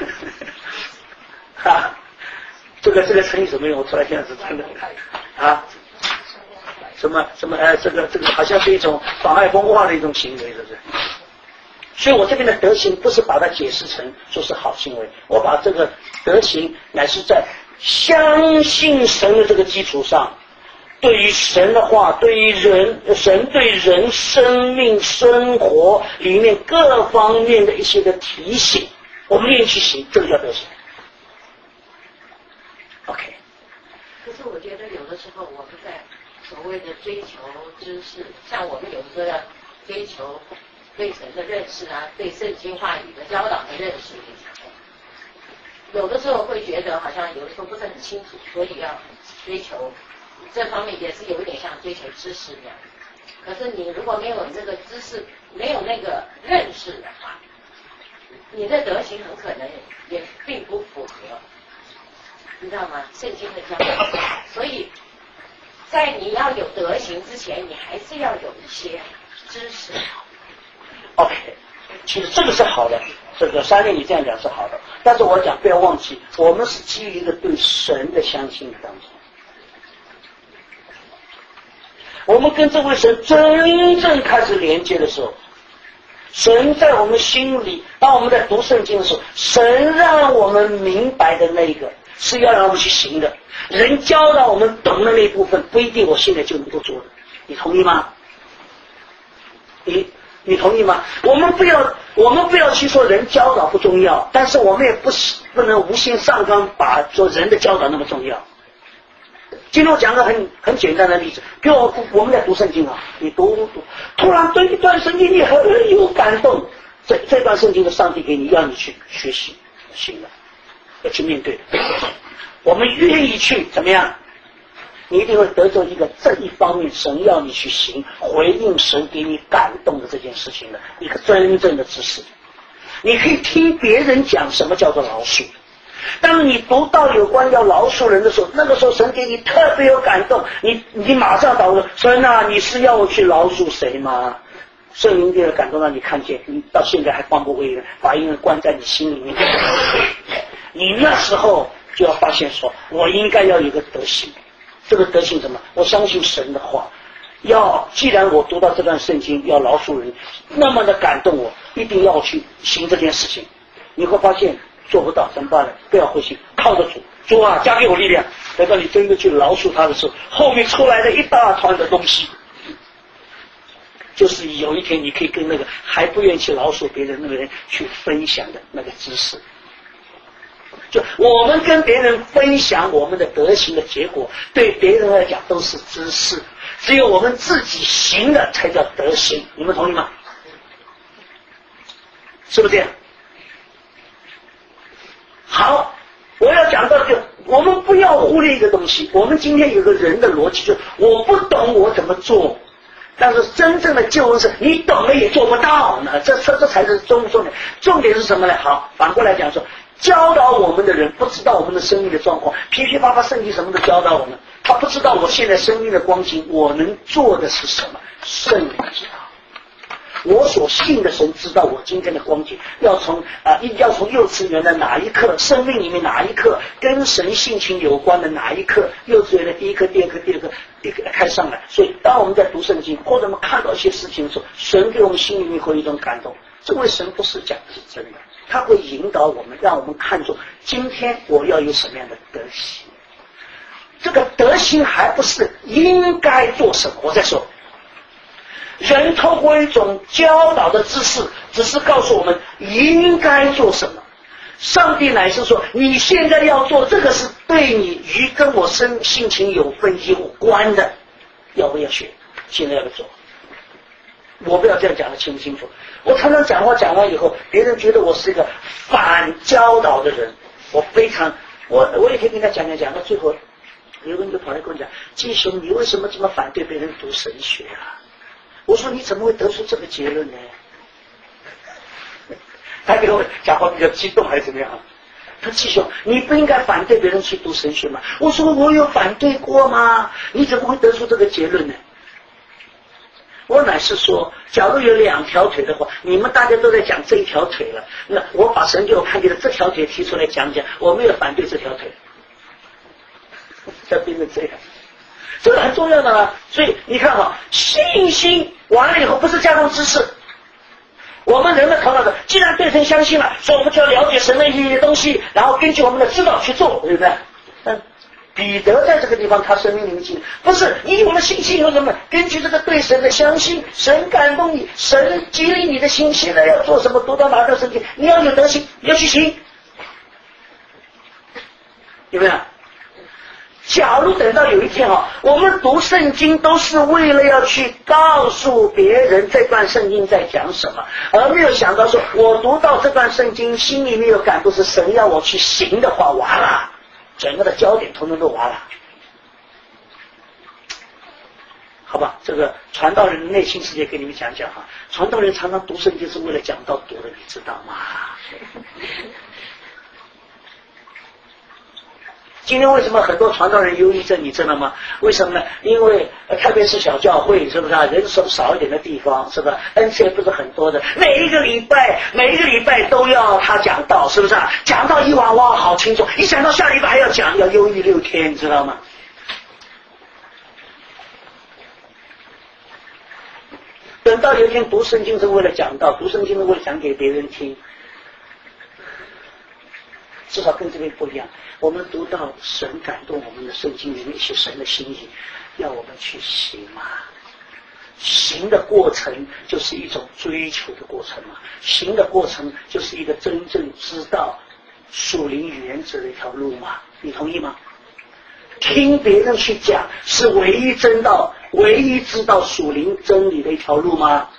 哈，这个这个成语怎么用？我突然现在是真的啊。什么什么呃，这个这个好像是一种妨碍风化的一种行为，是不是？所以我这边的德行不是把它解释成说是好行为，我把这个德行乃是在相信神的这个基础上，对于神的话，对于人神对人生命生活里面各方面的一些的提醒，我们愿意去行，这个叫德行。OK。 可是我觉得有的时候我们在所谓的追求知识，像我们有时候要追求对神的认识啊，对圣经话语的教导的认识，有的时候会觉得好像有的时候不是很清楚，所以要追求这方面也是有一点像追求知识一样。可是你如果没有这个知识，没有那个认识的话，你的德行很可能也并不符合，你知道吗？圣经的教导，所以在你要有德行之前，你还是要有一些知识。 OK， 其实这个是好的，这个三月你这样讲是好的，但是我讲不要忘记，我们是基于一个对神的相信当中，我们跟这位神真正开始连接的时候，神在我们心里，当我们在读圣经的时候，神让我们明白的那个是要让我们去行的，人教导我们懂的那一部分不一定我现在就能够做的，你同意吗？你你同意吗？我们不要我们不要去说人教导不重要，但是我们也不不能无心上纲把说人的教导那么重要。今天我讲个很很简单的例子，比如我我们在读圣经啊，你读读，突然对一段圣经你很有感动，这这段圣经的上帝给你让你去学习，行了，要去面对的。我们愿意去怎么样？你一定会得着一个这一方面神要你去行，回应神给你感动的这件事情的一个真正的知识。你可以听别人讲什么叫做饶恕，当你读到有关要饶恕人的时候，那个时候神给你特别有感动，你你马上祷告，神啊，你是要我去饶恕谁吗？圣灵这个感动让你看见，你到现在还放不回人，把一个人关在你心里面，你那时候就要发现说，我应该要有一个德行。这个德行什么？我相信神的话，要既然我读到这段圣经要饶恕人，那么的感动我，一定要去行这件事情。你会发现做不到怎么办呢？不要灰心，靠着主，主啊加给我力量，等到你真的去饶恕他的时候，后面出来的一大团的东西，就是有一天你可以跟那个还不愿意去饶恕别人那个人去分享的那个知识。就我们跟别人分享我们的德行的结果，对别人来讲都是知识，只有我们自己行的才叫德行，你们同意吗？是不是这样？好，我要讲到这个，我们不要忽略一个东西，我们今天有个人的逻辑，就是我不懂我怎么做，但是真正的救恩是你懂了也做不到呢，这这这才是重重点。重点是什么呢？好，反过来讲说，教导我们的人不知道我们的生命的状况，噼噼啪啪圣经什么都教导我们，他不知道我现在生命的光景，我能做的是什么，圣灵知道。 我所信的神知道我今天的光景，要从啊、呃，要从幼稚园的哪一刻，生命里面哪一刻，跟神性情有关的哪一刻，幼稚园的第一课、第二课、第二课，一个开上来。所以，当我们在读圣经，或者我们看到一些事情的时候，神给我们心里面会有一种感动。这位神不是讲的是真的，他会引导我们，让我们看重今天我要有什么样的德行。这个德行还不是应该做什么。我再说。人透过一种教导的知识，只是告诉我们应该做什么。上帝乃是说，你现在要做这个是对你与跟我生性情有分有关的，要不要学？现在要不要做？我不要这样讲得清不清楚。我常常讲话讲完以后，别人觉得我是一个反教导的人，我非常我我也可以跟他讲讲讲到最后，有人就跑来跟我讲：季兄，你为什么这么反对别人读神学啊？我说你怎么会得出这个结论呢？他给我讲话比较激动还是怎么样？他继续，你不应该反对别人去读神学吗？我说我有反对过吗？你怎么会得出这个结论呢？我乃是说，假如有两条腿的话，你们大家都在讲这一条腿了，那我把神给我看见的这条腿提出来讲讲，我没有反对这条腿，要变成这样。这个很重要的啊，所以你看哈，信心完了以后不是加上知识，我们人的头脑的，既然对神相信了，所以我们就要了解神的一些东西，然后根据我们的知道去做，对不对？嗯，彼得在这个地方他生命灵性，不是你有了信心以后什么？根据这个对神的相信，神感动你，神激励你的心，现在要做什么，读到哪个圣经，你要有德行，你要去行，有没有？假如等到有一天啊，我们读圣经都是为了要去告诉别人这段圣经在讲什么，而没有想到说我读到这段圣经心里面有感动是神要我去行的话，完了，整个的焦点统统都完了。好吧，这个传道人的内心世界给你们讲讲哈。传道人常常读圣经是为了讲道读的，你知道吗？今天为什么很多传道人忧郁症，你知道吗？为什么呢？因为、呃、特别是小教会，是不是啊？人手少一点的地方，是不是？恩赐也不是很多的，每一个礼拜，每一个礼拜都要他讲道，是不是啊？讲到一晚哇，好清楚。一想到下礼拜还要讲，要忧郁六天，你知道吗？等到有一天读圣经是为了讲道，读圣经是为了讲给别人听，至少跟这边不一样。我们读到神感动我们的圣经里面一些神的心意，要我们去行嘛。行的过程就是一种追求的过程嘛，行的过程就是一个真正知道属灵原则的一条路嘛，你同意吗？听别人去讲是唯一真道，唯一知道属灵真理的一条路吗？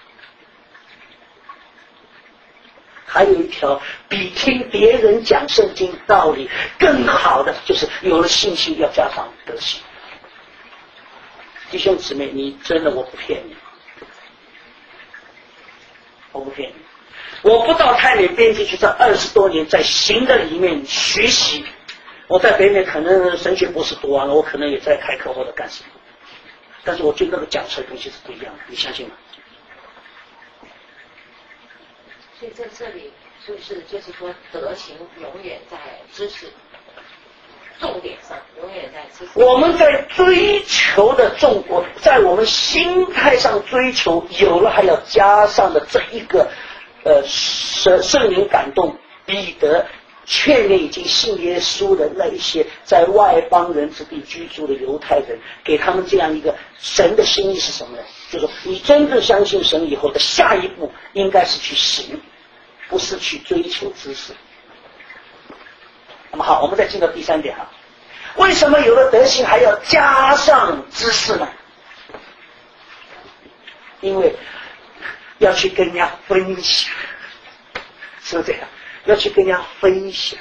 还有一条比听别人讲圣经道理更好的，就是有了信心要加上德行。弟兄姊妹，你真的，我不骗你，我不骗你，我不到太原边境去，这二十多年在行的里面学习。我在北美可能神学博士读完了，我可能也在开课或者干什么，但是我觉得那个讲出来的东西是不一样的，你相信吗？ 所以在这里是不是就是说德行永远在知识重点上，永远在知识。 我们在追求的重，在我们心态上追求有了还要加上的这一个呃圣圣灵感动，彼得劝勉已经信耶稣的那一些在外邦人之地居住的犹太人，给他们这样一个神的心意是什么呢？就是说你真正相信神以后的下一步应该是去行，不是去追求知识。那么好，我们再进到第三点啊，为什么有了德行还要加上知识呢？因为要去跟人家分享，是不是这样？要去跟人家分享。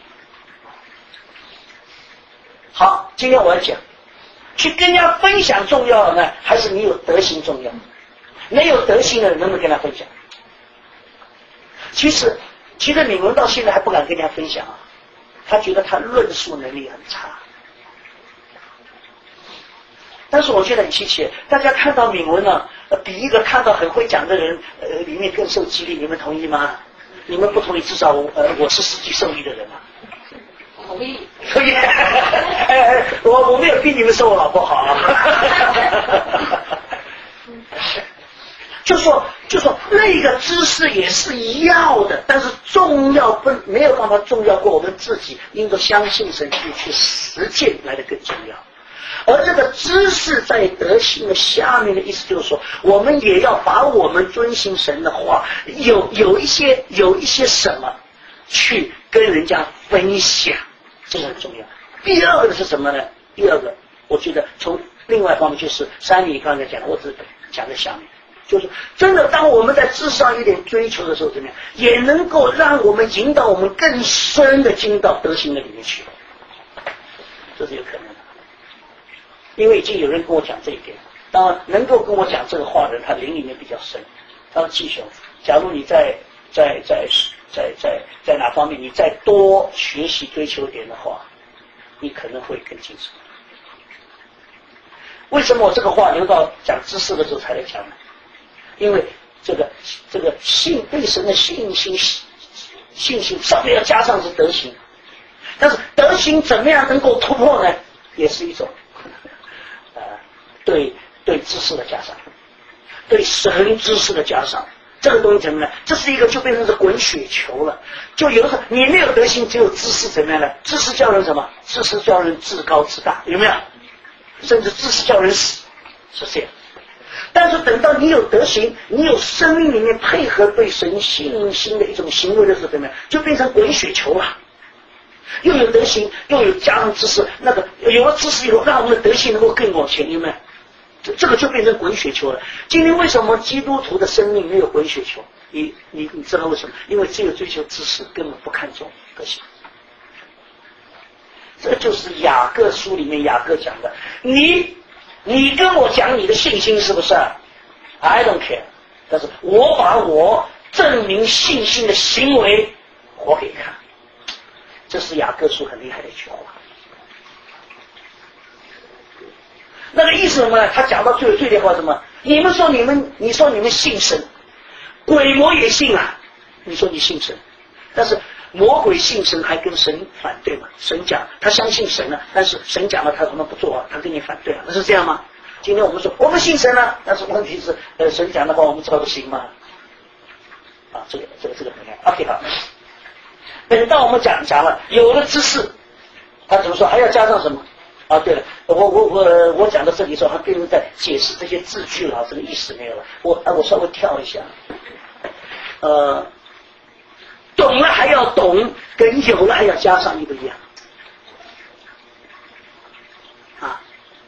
好，今天我要讲，去跟人家分享重要呢，还是你有德行重要？没有德行的人能不能跟他分享？其实，其实敏文到现在还不敢跟人家分享啊，他觉得他论述能力很差。但是我觉得很稀奇，大家看到敏文呢， 呃，比一个看到很会讲的人，呃，里面更受激励，你们同意吗？你们不同意，至少我呃我是实际受益的人啊。 同意。 同意。哎，我我没有逼你们说我老婆好啊。就说就说那个知识也是一样的，但是重要不没有办法重要过我们自己应该相信神去去实践来的更重要。而这个知识在德行的下面的意思就是说，我们也要把我们遵行神的话，有有一些有一些什么去跟人家分享，这个很重要。第二个是什么呢？第二个，我觉得从另外一方面就是三米刚才讲的，我只讲在下面，就是真的当我们在知识上有点追求的时候，怎么样，也能够让我们引导我们更深的进到德行的里面去，这是有可能的。因为已经有人跟我讲这一点，当然能够跟我讲这个话的人，他灵里面比较深。他说：“季兄，假如你在在在在在在哪方面，你再多学习追求点的话，你可能会更清楚。”为什么我这个话留到讲知识的时候才来讲呢？因为这个这个信对神的信心信心上面要加上是德行，但是德行怎么样能够突破呢？也是一种。呃，对对知识的加上，对神知识的加上，这个东西怎么呢？这是一个就变成是滚雪球了。就有的时候你没有德行，只有知识怎么样呢？知识叫人什么？知识叫人自高自大，有没有？甚至知识叫人死，是这样。但是等到你有德行，你有生命里面配合对神信心的一种行为的时候，怎么样？就变成滚雪球了。又有德行，又有加上知识，那个有了知识以后，让我们的德行能够更往前，有没有？这这个就变成滚雪球了。今天为什么基督徒的生命没有滚雪球？你你你知道为什么？因为只有追求知识，根本不看重德行。这就是雅各书里面雅各讲的，你你跟我讲你的信心是不是 ？I don't care， 但是我把我证明信心的行为活给你看。这是雅各书很厉害的一句话。那个意思什么呢？他讲到最后最厉害什么？你们说你们，你说你们信神，鬼魔也信啊。你说你信神，但是魔鬼信神还跟神反对嘛？神讲他相信神了，但是神讲了他什么不做啊？他跟你反对啊？那是这样吗？今天我们说我们信神了，但是问题是，呃，神讲的话我们知道不行吗？啊，这个这个这个很厉害。OK， 好。等到我们讲讲了，有了知识，他怎么说？还要加上什么？啊，对了，我我我我讲到这里的时候，他并不在解释这些字句了，这个意思没有了。我啊，我稍微跳一下，呃，懂了还要懂，跟有了还要加上一个一样。啊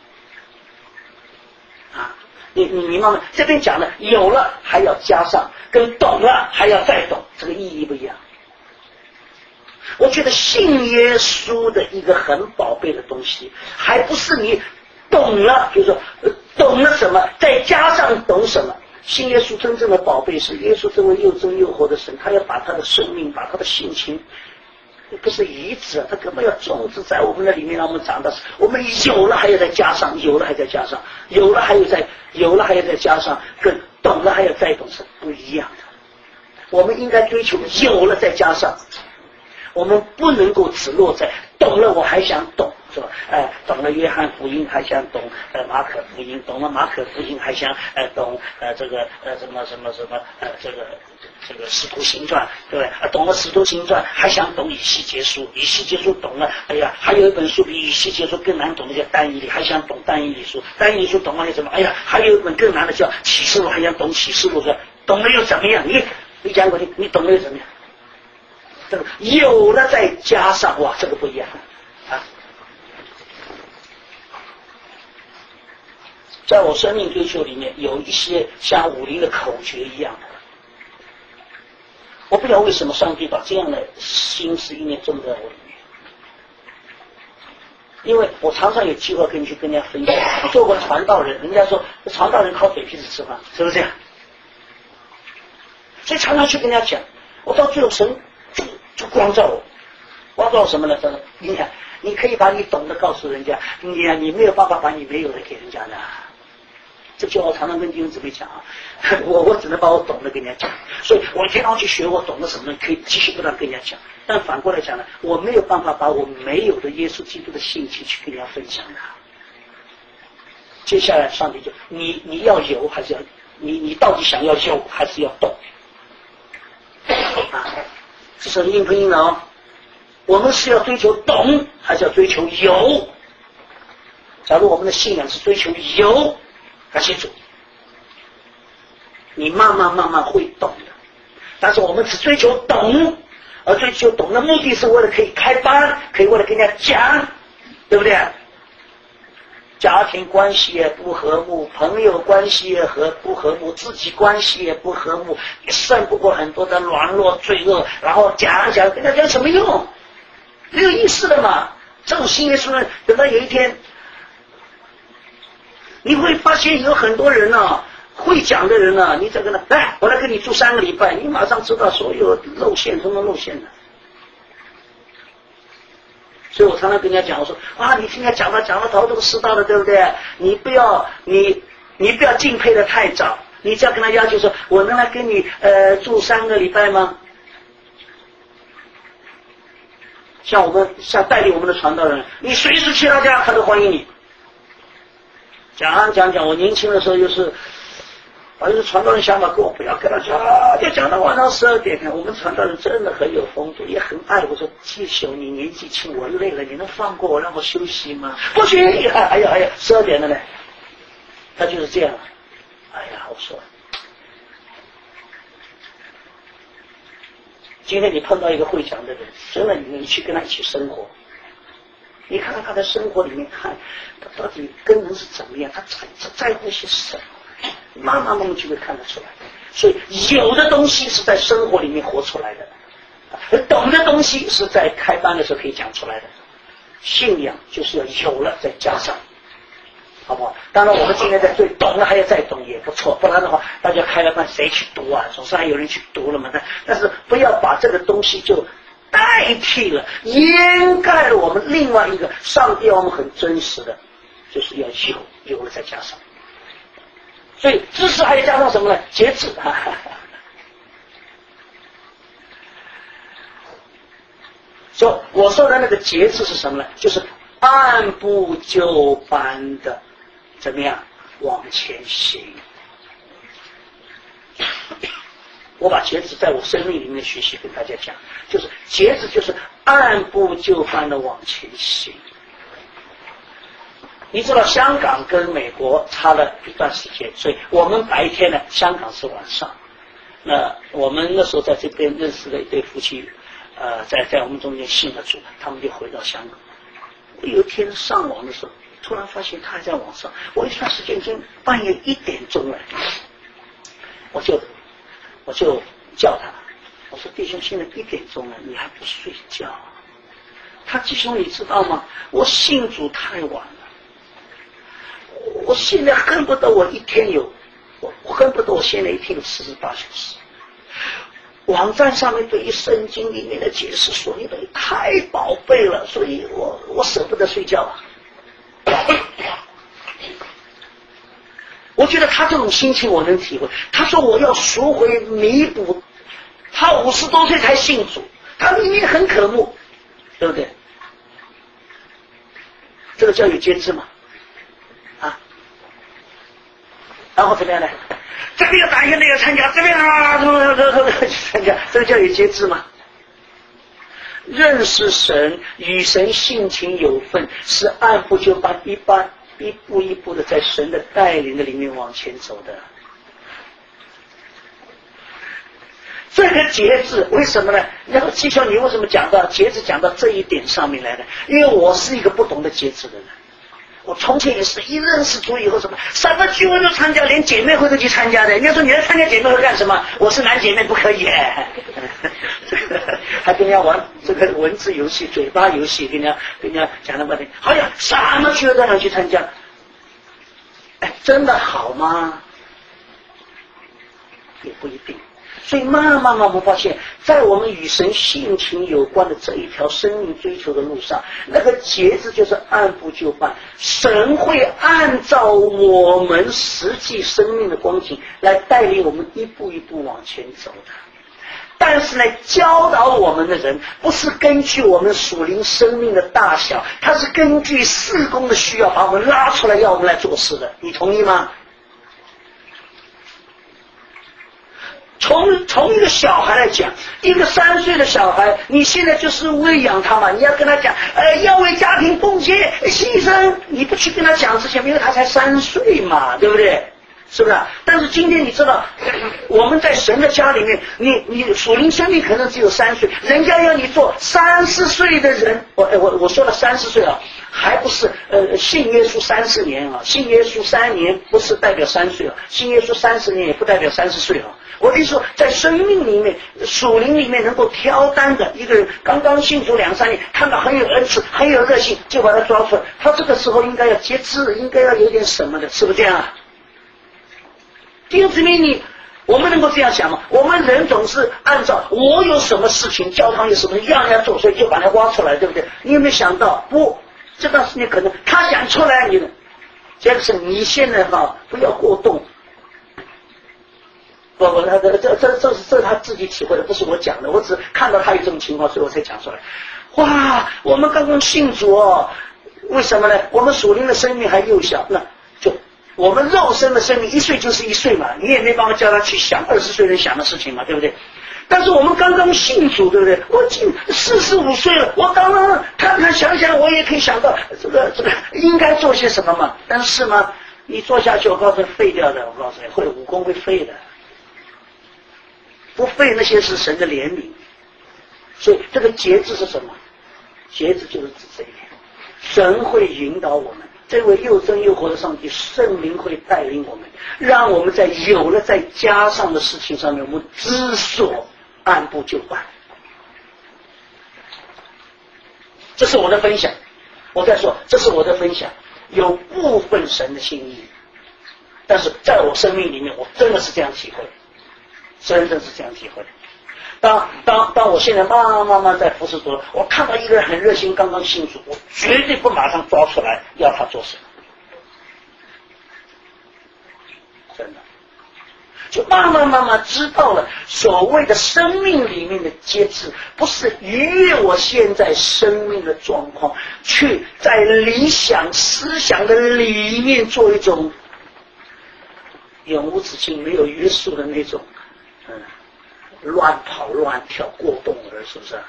啊，你你明白吗？这边讲的有了还要加上，跟懂了还要再懂，这个意义不一样。我觉得信耶稣的一个很宝贝的东西，还不是你懂了，就是说、呃、懂了什么，再加上懂什么。信耶稣真正的宝贝是耶稣这位又真又活的神，他要把他的生命，把他的性情，不是移植，他根本要种植在我们的里面，让我们长大。我们有了还要再加上，有了还再加上，有了还有再有了还要再加上，跟懂了还要再懂是不一样的。我们应该追求有了再加上。我们不能够只落在懂了我还想懂，是吧？哎，懂了约翰福音还想懂，呃，马可福音，懂了马可福音还想呃懂呃这个呃什么什么什么呃这个这个使徒行传，对不对？啊，懂了使徒行传还想懂以西结书，以西结书懂了，哎呀，还有一本书比以西结书更难懂的叫但以理，还想懂但以理书，但以理书懂了又什么？哎呀，还有一本更难的叫启示录，还想懂启示录，说懂了又怎么样？你你讲过你你懂了又怎么样？这个有了再加上，哇，这个不一样啊！在我生命追求里面，有一些像武林的口诀一样的，我不知道为什么上帝把这样的心思意念种在我里面。因为我常常有机会跟你去跟人家分享，做过传道人，人家说传道人靠嘴皮子吃饭，是不是这样？所以常常去跟人家讲，我到最后神就就光照我，光照什么呢？他说：“你看，你可以把你懂的告诉人家，你啊，你没有办法把你没有的给人家的。 这句话我常常跟弟兄姊妹讲啊，我我只能把我懂的跟人家讲，所以我经常去学我懂得什么，可以继续不断跟人家讲。但反过来讲呢，我没有办法把我没有的耶稣基督的性情去跟人家分享它。接下来上帝就你你要有还是要你你到底想要有还是要懂？啊，这是硬不硬的哦？我们是要追求懂还是要追求有？假如我们的信仰是追求有，感谢主，你慢慢慢慢会懂的。但是我们只追求懂，而追求懂的目的是为了可以开班，可以为了跟人家讲，对不对？家庭关系也不和睦，朋友关系也和不和睦，自己关系也不和睦，胜不过很多的软弱罪恶，然后讲讲跟他讲什么用？没有意思的嘛。这种新约书呢，等到有一天你会发现有很多人啊，会讲的人啊，你再跟他来，我来跟你住三个礼拜，你马上知道所有露馅通通露馅的。所以我常常跟人家讲，我说啊，你听他讲了讲了头头是道的，对不对？你不要你你不要敬佩的太早，你只要跟他要求说，我能来跟你呃住三个礼拜吗？像我们像带领我们的传道人，你随时去他家，他都欢迎你。讲讲讲，我年轻的时候就是把这个传道人想法跟我不要跟他讲，就讲到晚上十二点。我们传道人真的很有风度，也很爱我。说继续，你年纪轻，我累了，你能放过我，让我休息吗？不行！哎呀哎呀，十二点了呢。他就是这样。哎呀，我说，今天你碰到一个会讲的人，真的你去跟他一起生活，你看看他的生活里面，看他到底根人是怎么样，他在在乎些什么。慢慢慢慢就会看得出来，所以有的东西是在生活里面活出来的，而懂的东西是在开班的时候可以讲出来的。信仰就是要有了再加上，好不好？当然我们今天在对懂了还要再懂也不错，不然的话大家开了班谁去读啊？总是还有人去读了嘛。但但是不要把这个东西就代替了，掩盖了我们另外一个上帝我们很真实的，就是要有有了再加上。所以知识还要加上什么呢？节制。所以我说的那个节制是什么呢？就是按部就班的怎么样往前行。我把节制在我生命里面的学习跟大家讲，就是节制就是按部就班的往前行。你知道香港跟美国差了一段时间，所以我们白天呢，香港是晚上。那我们那时候在这边认识的一对夫妻，呃，在在我们中间信了主，他们就回到香港。我有一天上网的时候，突然发现他还在网上。我一段时间已经半夜一点钟了，我就我就叫他，我说弟兄，现在一点钟了，你还不睡觉？他弟兄，你知道吗？我信主太晚了。我现在恨不得我一天有，我恨不得我现在一天有四十八小时。网站上面对于圣经里面的解释说的太宝贝了，所以我我舍不得睡觉啊。我觉得他这种心情我能体会。他说我要赎回弥补，他五十多岁才信主，他里面很渴慕，对不对？这个叫有节制嘛。然后怎么样呢？这边要打一个，那个参加，这边啊，什么什么参加，这个叫有节制吗？认识神，与神性情有份，是按部就班，一般一步一步的在神的带领的里面往前走的。这个节制为什么呢？然后继续，你为什么讲到节制，讲到这一点上面来的？因为我是一个不懂得节制的人。我从前也是一认识主以后，什么什么聚会都参加，连姐妹会都去参加的。人家说你来参加姐妹会干什么？我是男姐妹不可以，还跟人家玩这个文字游戏、嘴巴游戏，跟人家跟人家讲了半天，好像什么聚会都想去参加。哎，真的好吗？也不一定。 所以慢慢慢慢我们发现，在我们与神性情有关的这一条生命追求的路上，那个节制就是按部就班，神会按照我们实际生命的光景来带领我们一步一步往前走的。但是呢，教导我们的人不是根据我们属灵生命的大小，他是根据事工的需要把我们拉出来，要我们来做事的。你同意吗？从从一个小孩来讲，一个三岁的小孩，你现在就是喂养他嘛，你要跟他讲，呃，要为家庭奉献牺牲，你不去跟他讲这些，因为他才三岁嘛，对不对？是不是？但是今天你知道，我们在神的家里面，你你属灵生命可能只有三岁，人家要你做三十岁的人，我我我说了三十岁啊，还不是呃信耶稣三十年啊，信耶稣三年不是代表三岁啊，信耶稣三十年也不代表三十岁啊。我的意思说，在生命里面、属灵里面能够挑担的一个人，刚刚信主两三年，看到很有恩赐、很有热心，就把他抓出来，他这个时候应该要节制，应该要有点什么的，是不是这样啊？弟兄姊妹，你我们能够这样想吗？我们人总是按照我有什么事情，教堂有什么样要做，所以就把它挖出来，对不对？你有没有想到，不，这段时间可能他想出来，你的，这个是你现在哈不要过动。不不，他这这这这是这是他自己体会的，不是我讲的，我只看到他有这种情况，所以我才讲出来。哇，我们刚刚信主哦，为什么呢？我们属灵的生命还幼小，那就。我们肉身的生命一岁就是一岁嘛，你也没办法叫他去想二十岁人想的事情嘛，对不对？但是我们刚刚信主，对不对？我今四十五岁了，我刚刚看看想想，我也可以想到这个这个应该做些什么嘛。但是嘛，你做下去，我告诉你废掉的，我告诉你会武功会废的，不废那些是神的怜悯。所以这个节制是什么？节制就是指这一点，神会引导我们。这位又真又活的上帝，圣灵会带领我们，让我们在有了再加上的事情上面，我们知所按部就班。这是我的分享，我再说，这是我的分享，有部分神的心意，但是在我生命里面，我真的是这样体会，真的是这样体会。当当当我现在慢慢慢慢在服侍主，我看到一个人很热心，刚刚信主，我绝对不马上抓出来要他做什么，真的，就慢慢慢慢知道了所谓的生命里面的节制，不是逾越我现在生命的状况，去在理想思想的里面做一种永无止境、没有约束的那种，嗯。乱跑乱跳过动儿，是不是？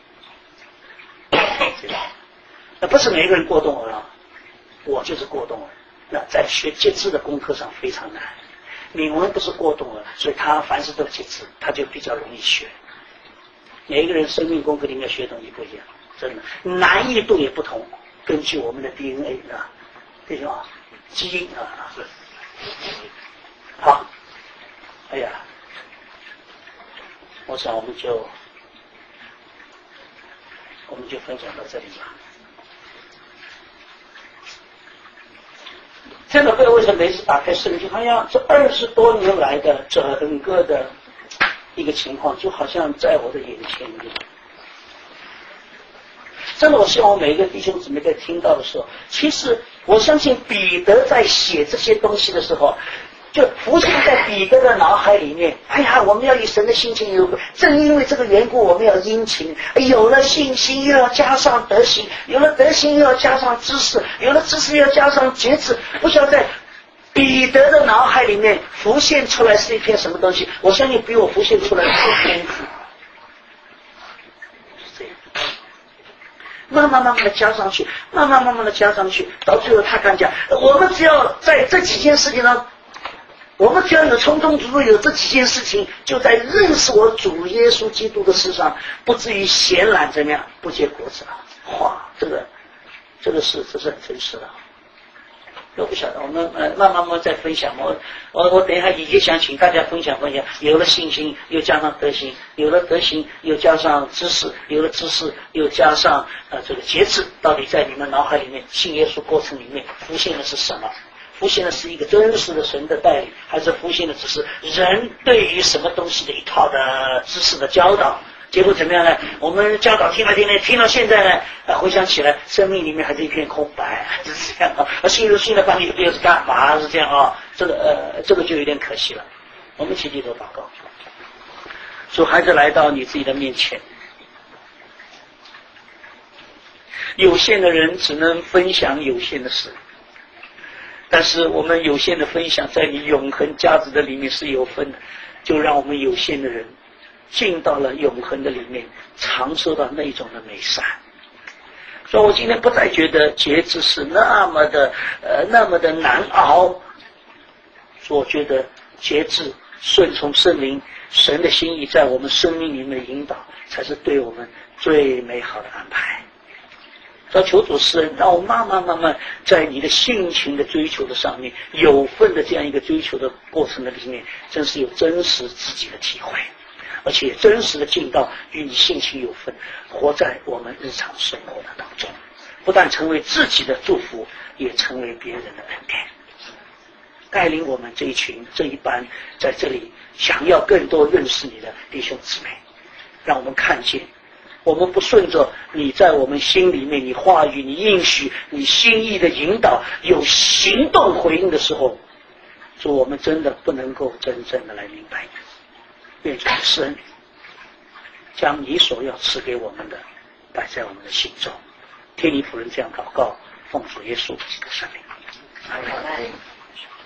那不是每一个人过动儿啊，我就是过动儿。那在学节制的功课上非常难。敏文不是过动儿，所以他凡事都节制，他就比较容易学。每一个人生命功课里面学东西不一样，真的难易度也不同，根据我们的 D N A 啊，对吧？基因啊，是。好，哎呀。我想我们就我们就分享到这里吧。天主会为什么每次打开圣经，好像这二十多年来的整个的一个情况，就好像在我的眼前一样。真的，我希望我每一个弟兄姊妹在听到的时候，其实我相信彼得在写这些东西的时候，就浮现在彼得的脑海里面。哎呀，我们要以神的心情有，正因为这个缘故，我们要殷勤。有了信心，又要加上德行；有了德行，又要加上知识；有了知识，又要加上节制。不晓得在彼得的脑海里面浮现出来是一片什么东西？我相信比我浮现出来的更丰富。是这样，慢慢慢慢的加上去，慢慢慢慢的加上去，到最后他敢讲，我们只要在这几件事情上。我们只要有充充足足有这几件事情，就在认识我主耶稣基督的事上，不至于闲懒怎么样不结果子了。哇，这个这个是这是很真实的。我不晓得，我们呃慢慢慢再分享。我我我等一下也想请大家分享分享。有了信心，又加上德行；有了德行，又加上知识；有了知识，又加上呃这个节制。到底在你们脑海里面，信耶稣过程里面浮现的是什么？ 浮现的是一个真实的神的带领，还是浮现的只是人对于什么东西的一套的知识的教导？结果怎么样呢？我们教导听来听来，听到现在呢，呃，回想起来，生命里面还是一片空白，是这样啊。信了信了半天又是干嘛？是这样啊。这个呃，这个就有点可惜了。我们一起低头祷告，主，孩子来到你自己的面前。有限的人只能分享有限的事，但是我们有限的分享在你永恒价值的里面是有分的，就让我们有限的人进到了永恒的里面，尝受到那种的美善。所以我今天不再觉得节制是那么的呃那么的难熬，我觉得节制顺从圣灵神的心意在我们生命里面的引导，才是对我们最美好的安排。要求主施恩，让我慢慢慢慢在你的性情的追求的上面，有份的这样一个追求的过程的里面，真是有真实自己的体会，而且真实的进到与你性情有份，活在我们日常生活的当中，不但成为自己的祝福，也成为别人的恩典。带领我们这一群这一班在这里想要更多认识你的弟兄姊妹，让我们看见我们不顺着你在我们心里面，你话语，你应许，你心意的引导，有行动回应的时候，说我们真的不能够真正的来明白你。愿主施恩，将你所要赐给我们的摆在我们的心中。听你仆人这样祷告，奉主耶稣基督的圣名，阿们。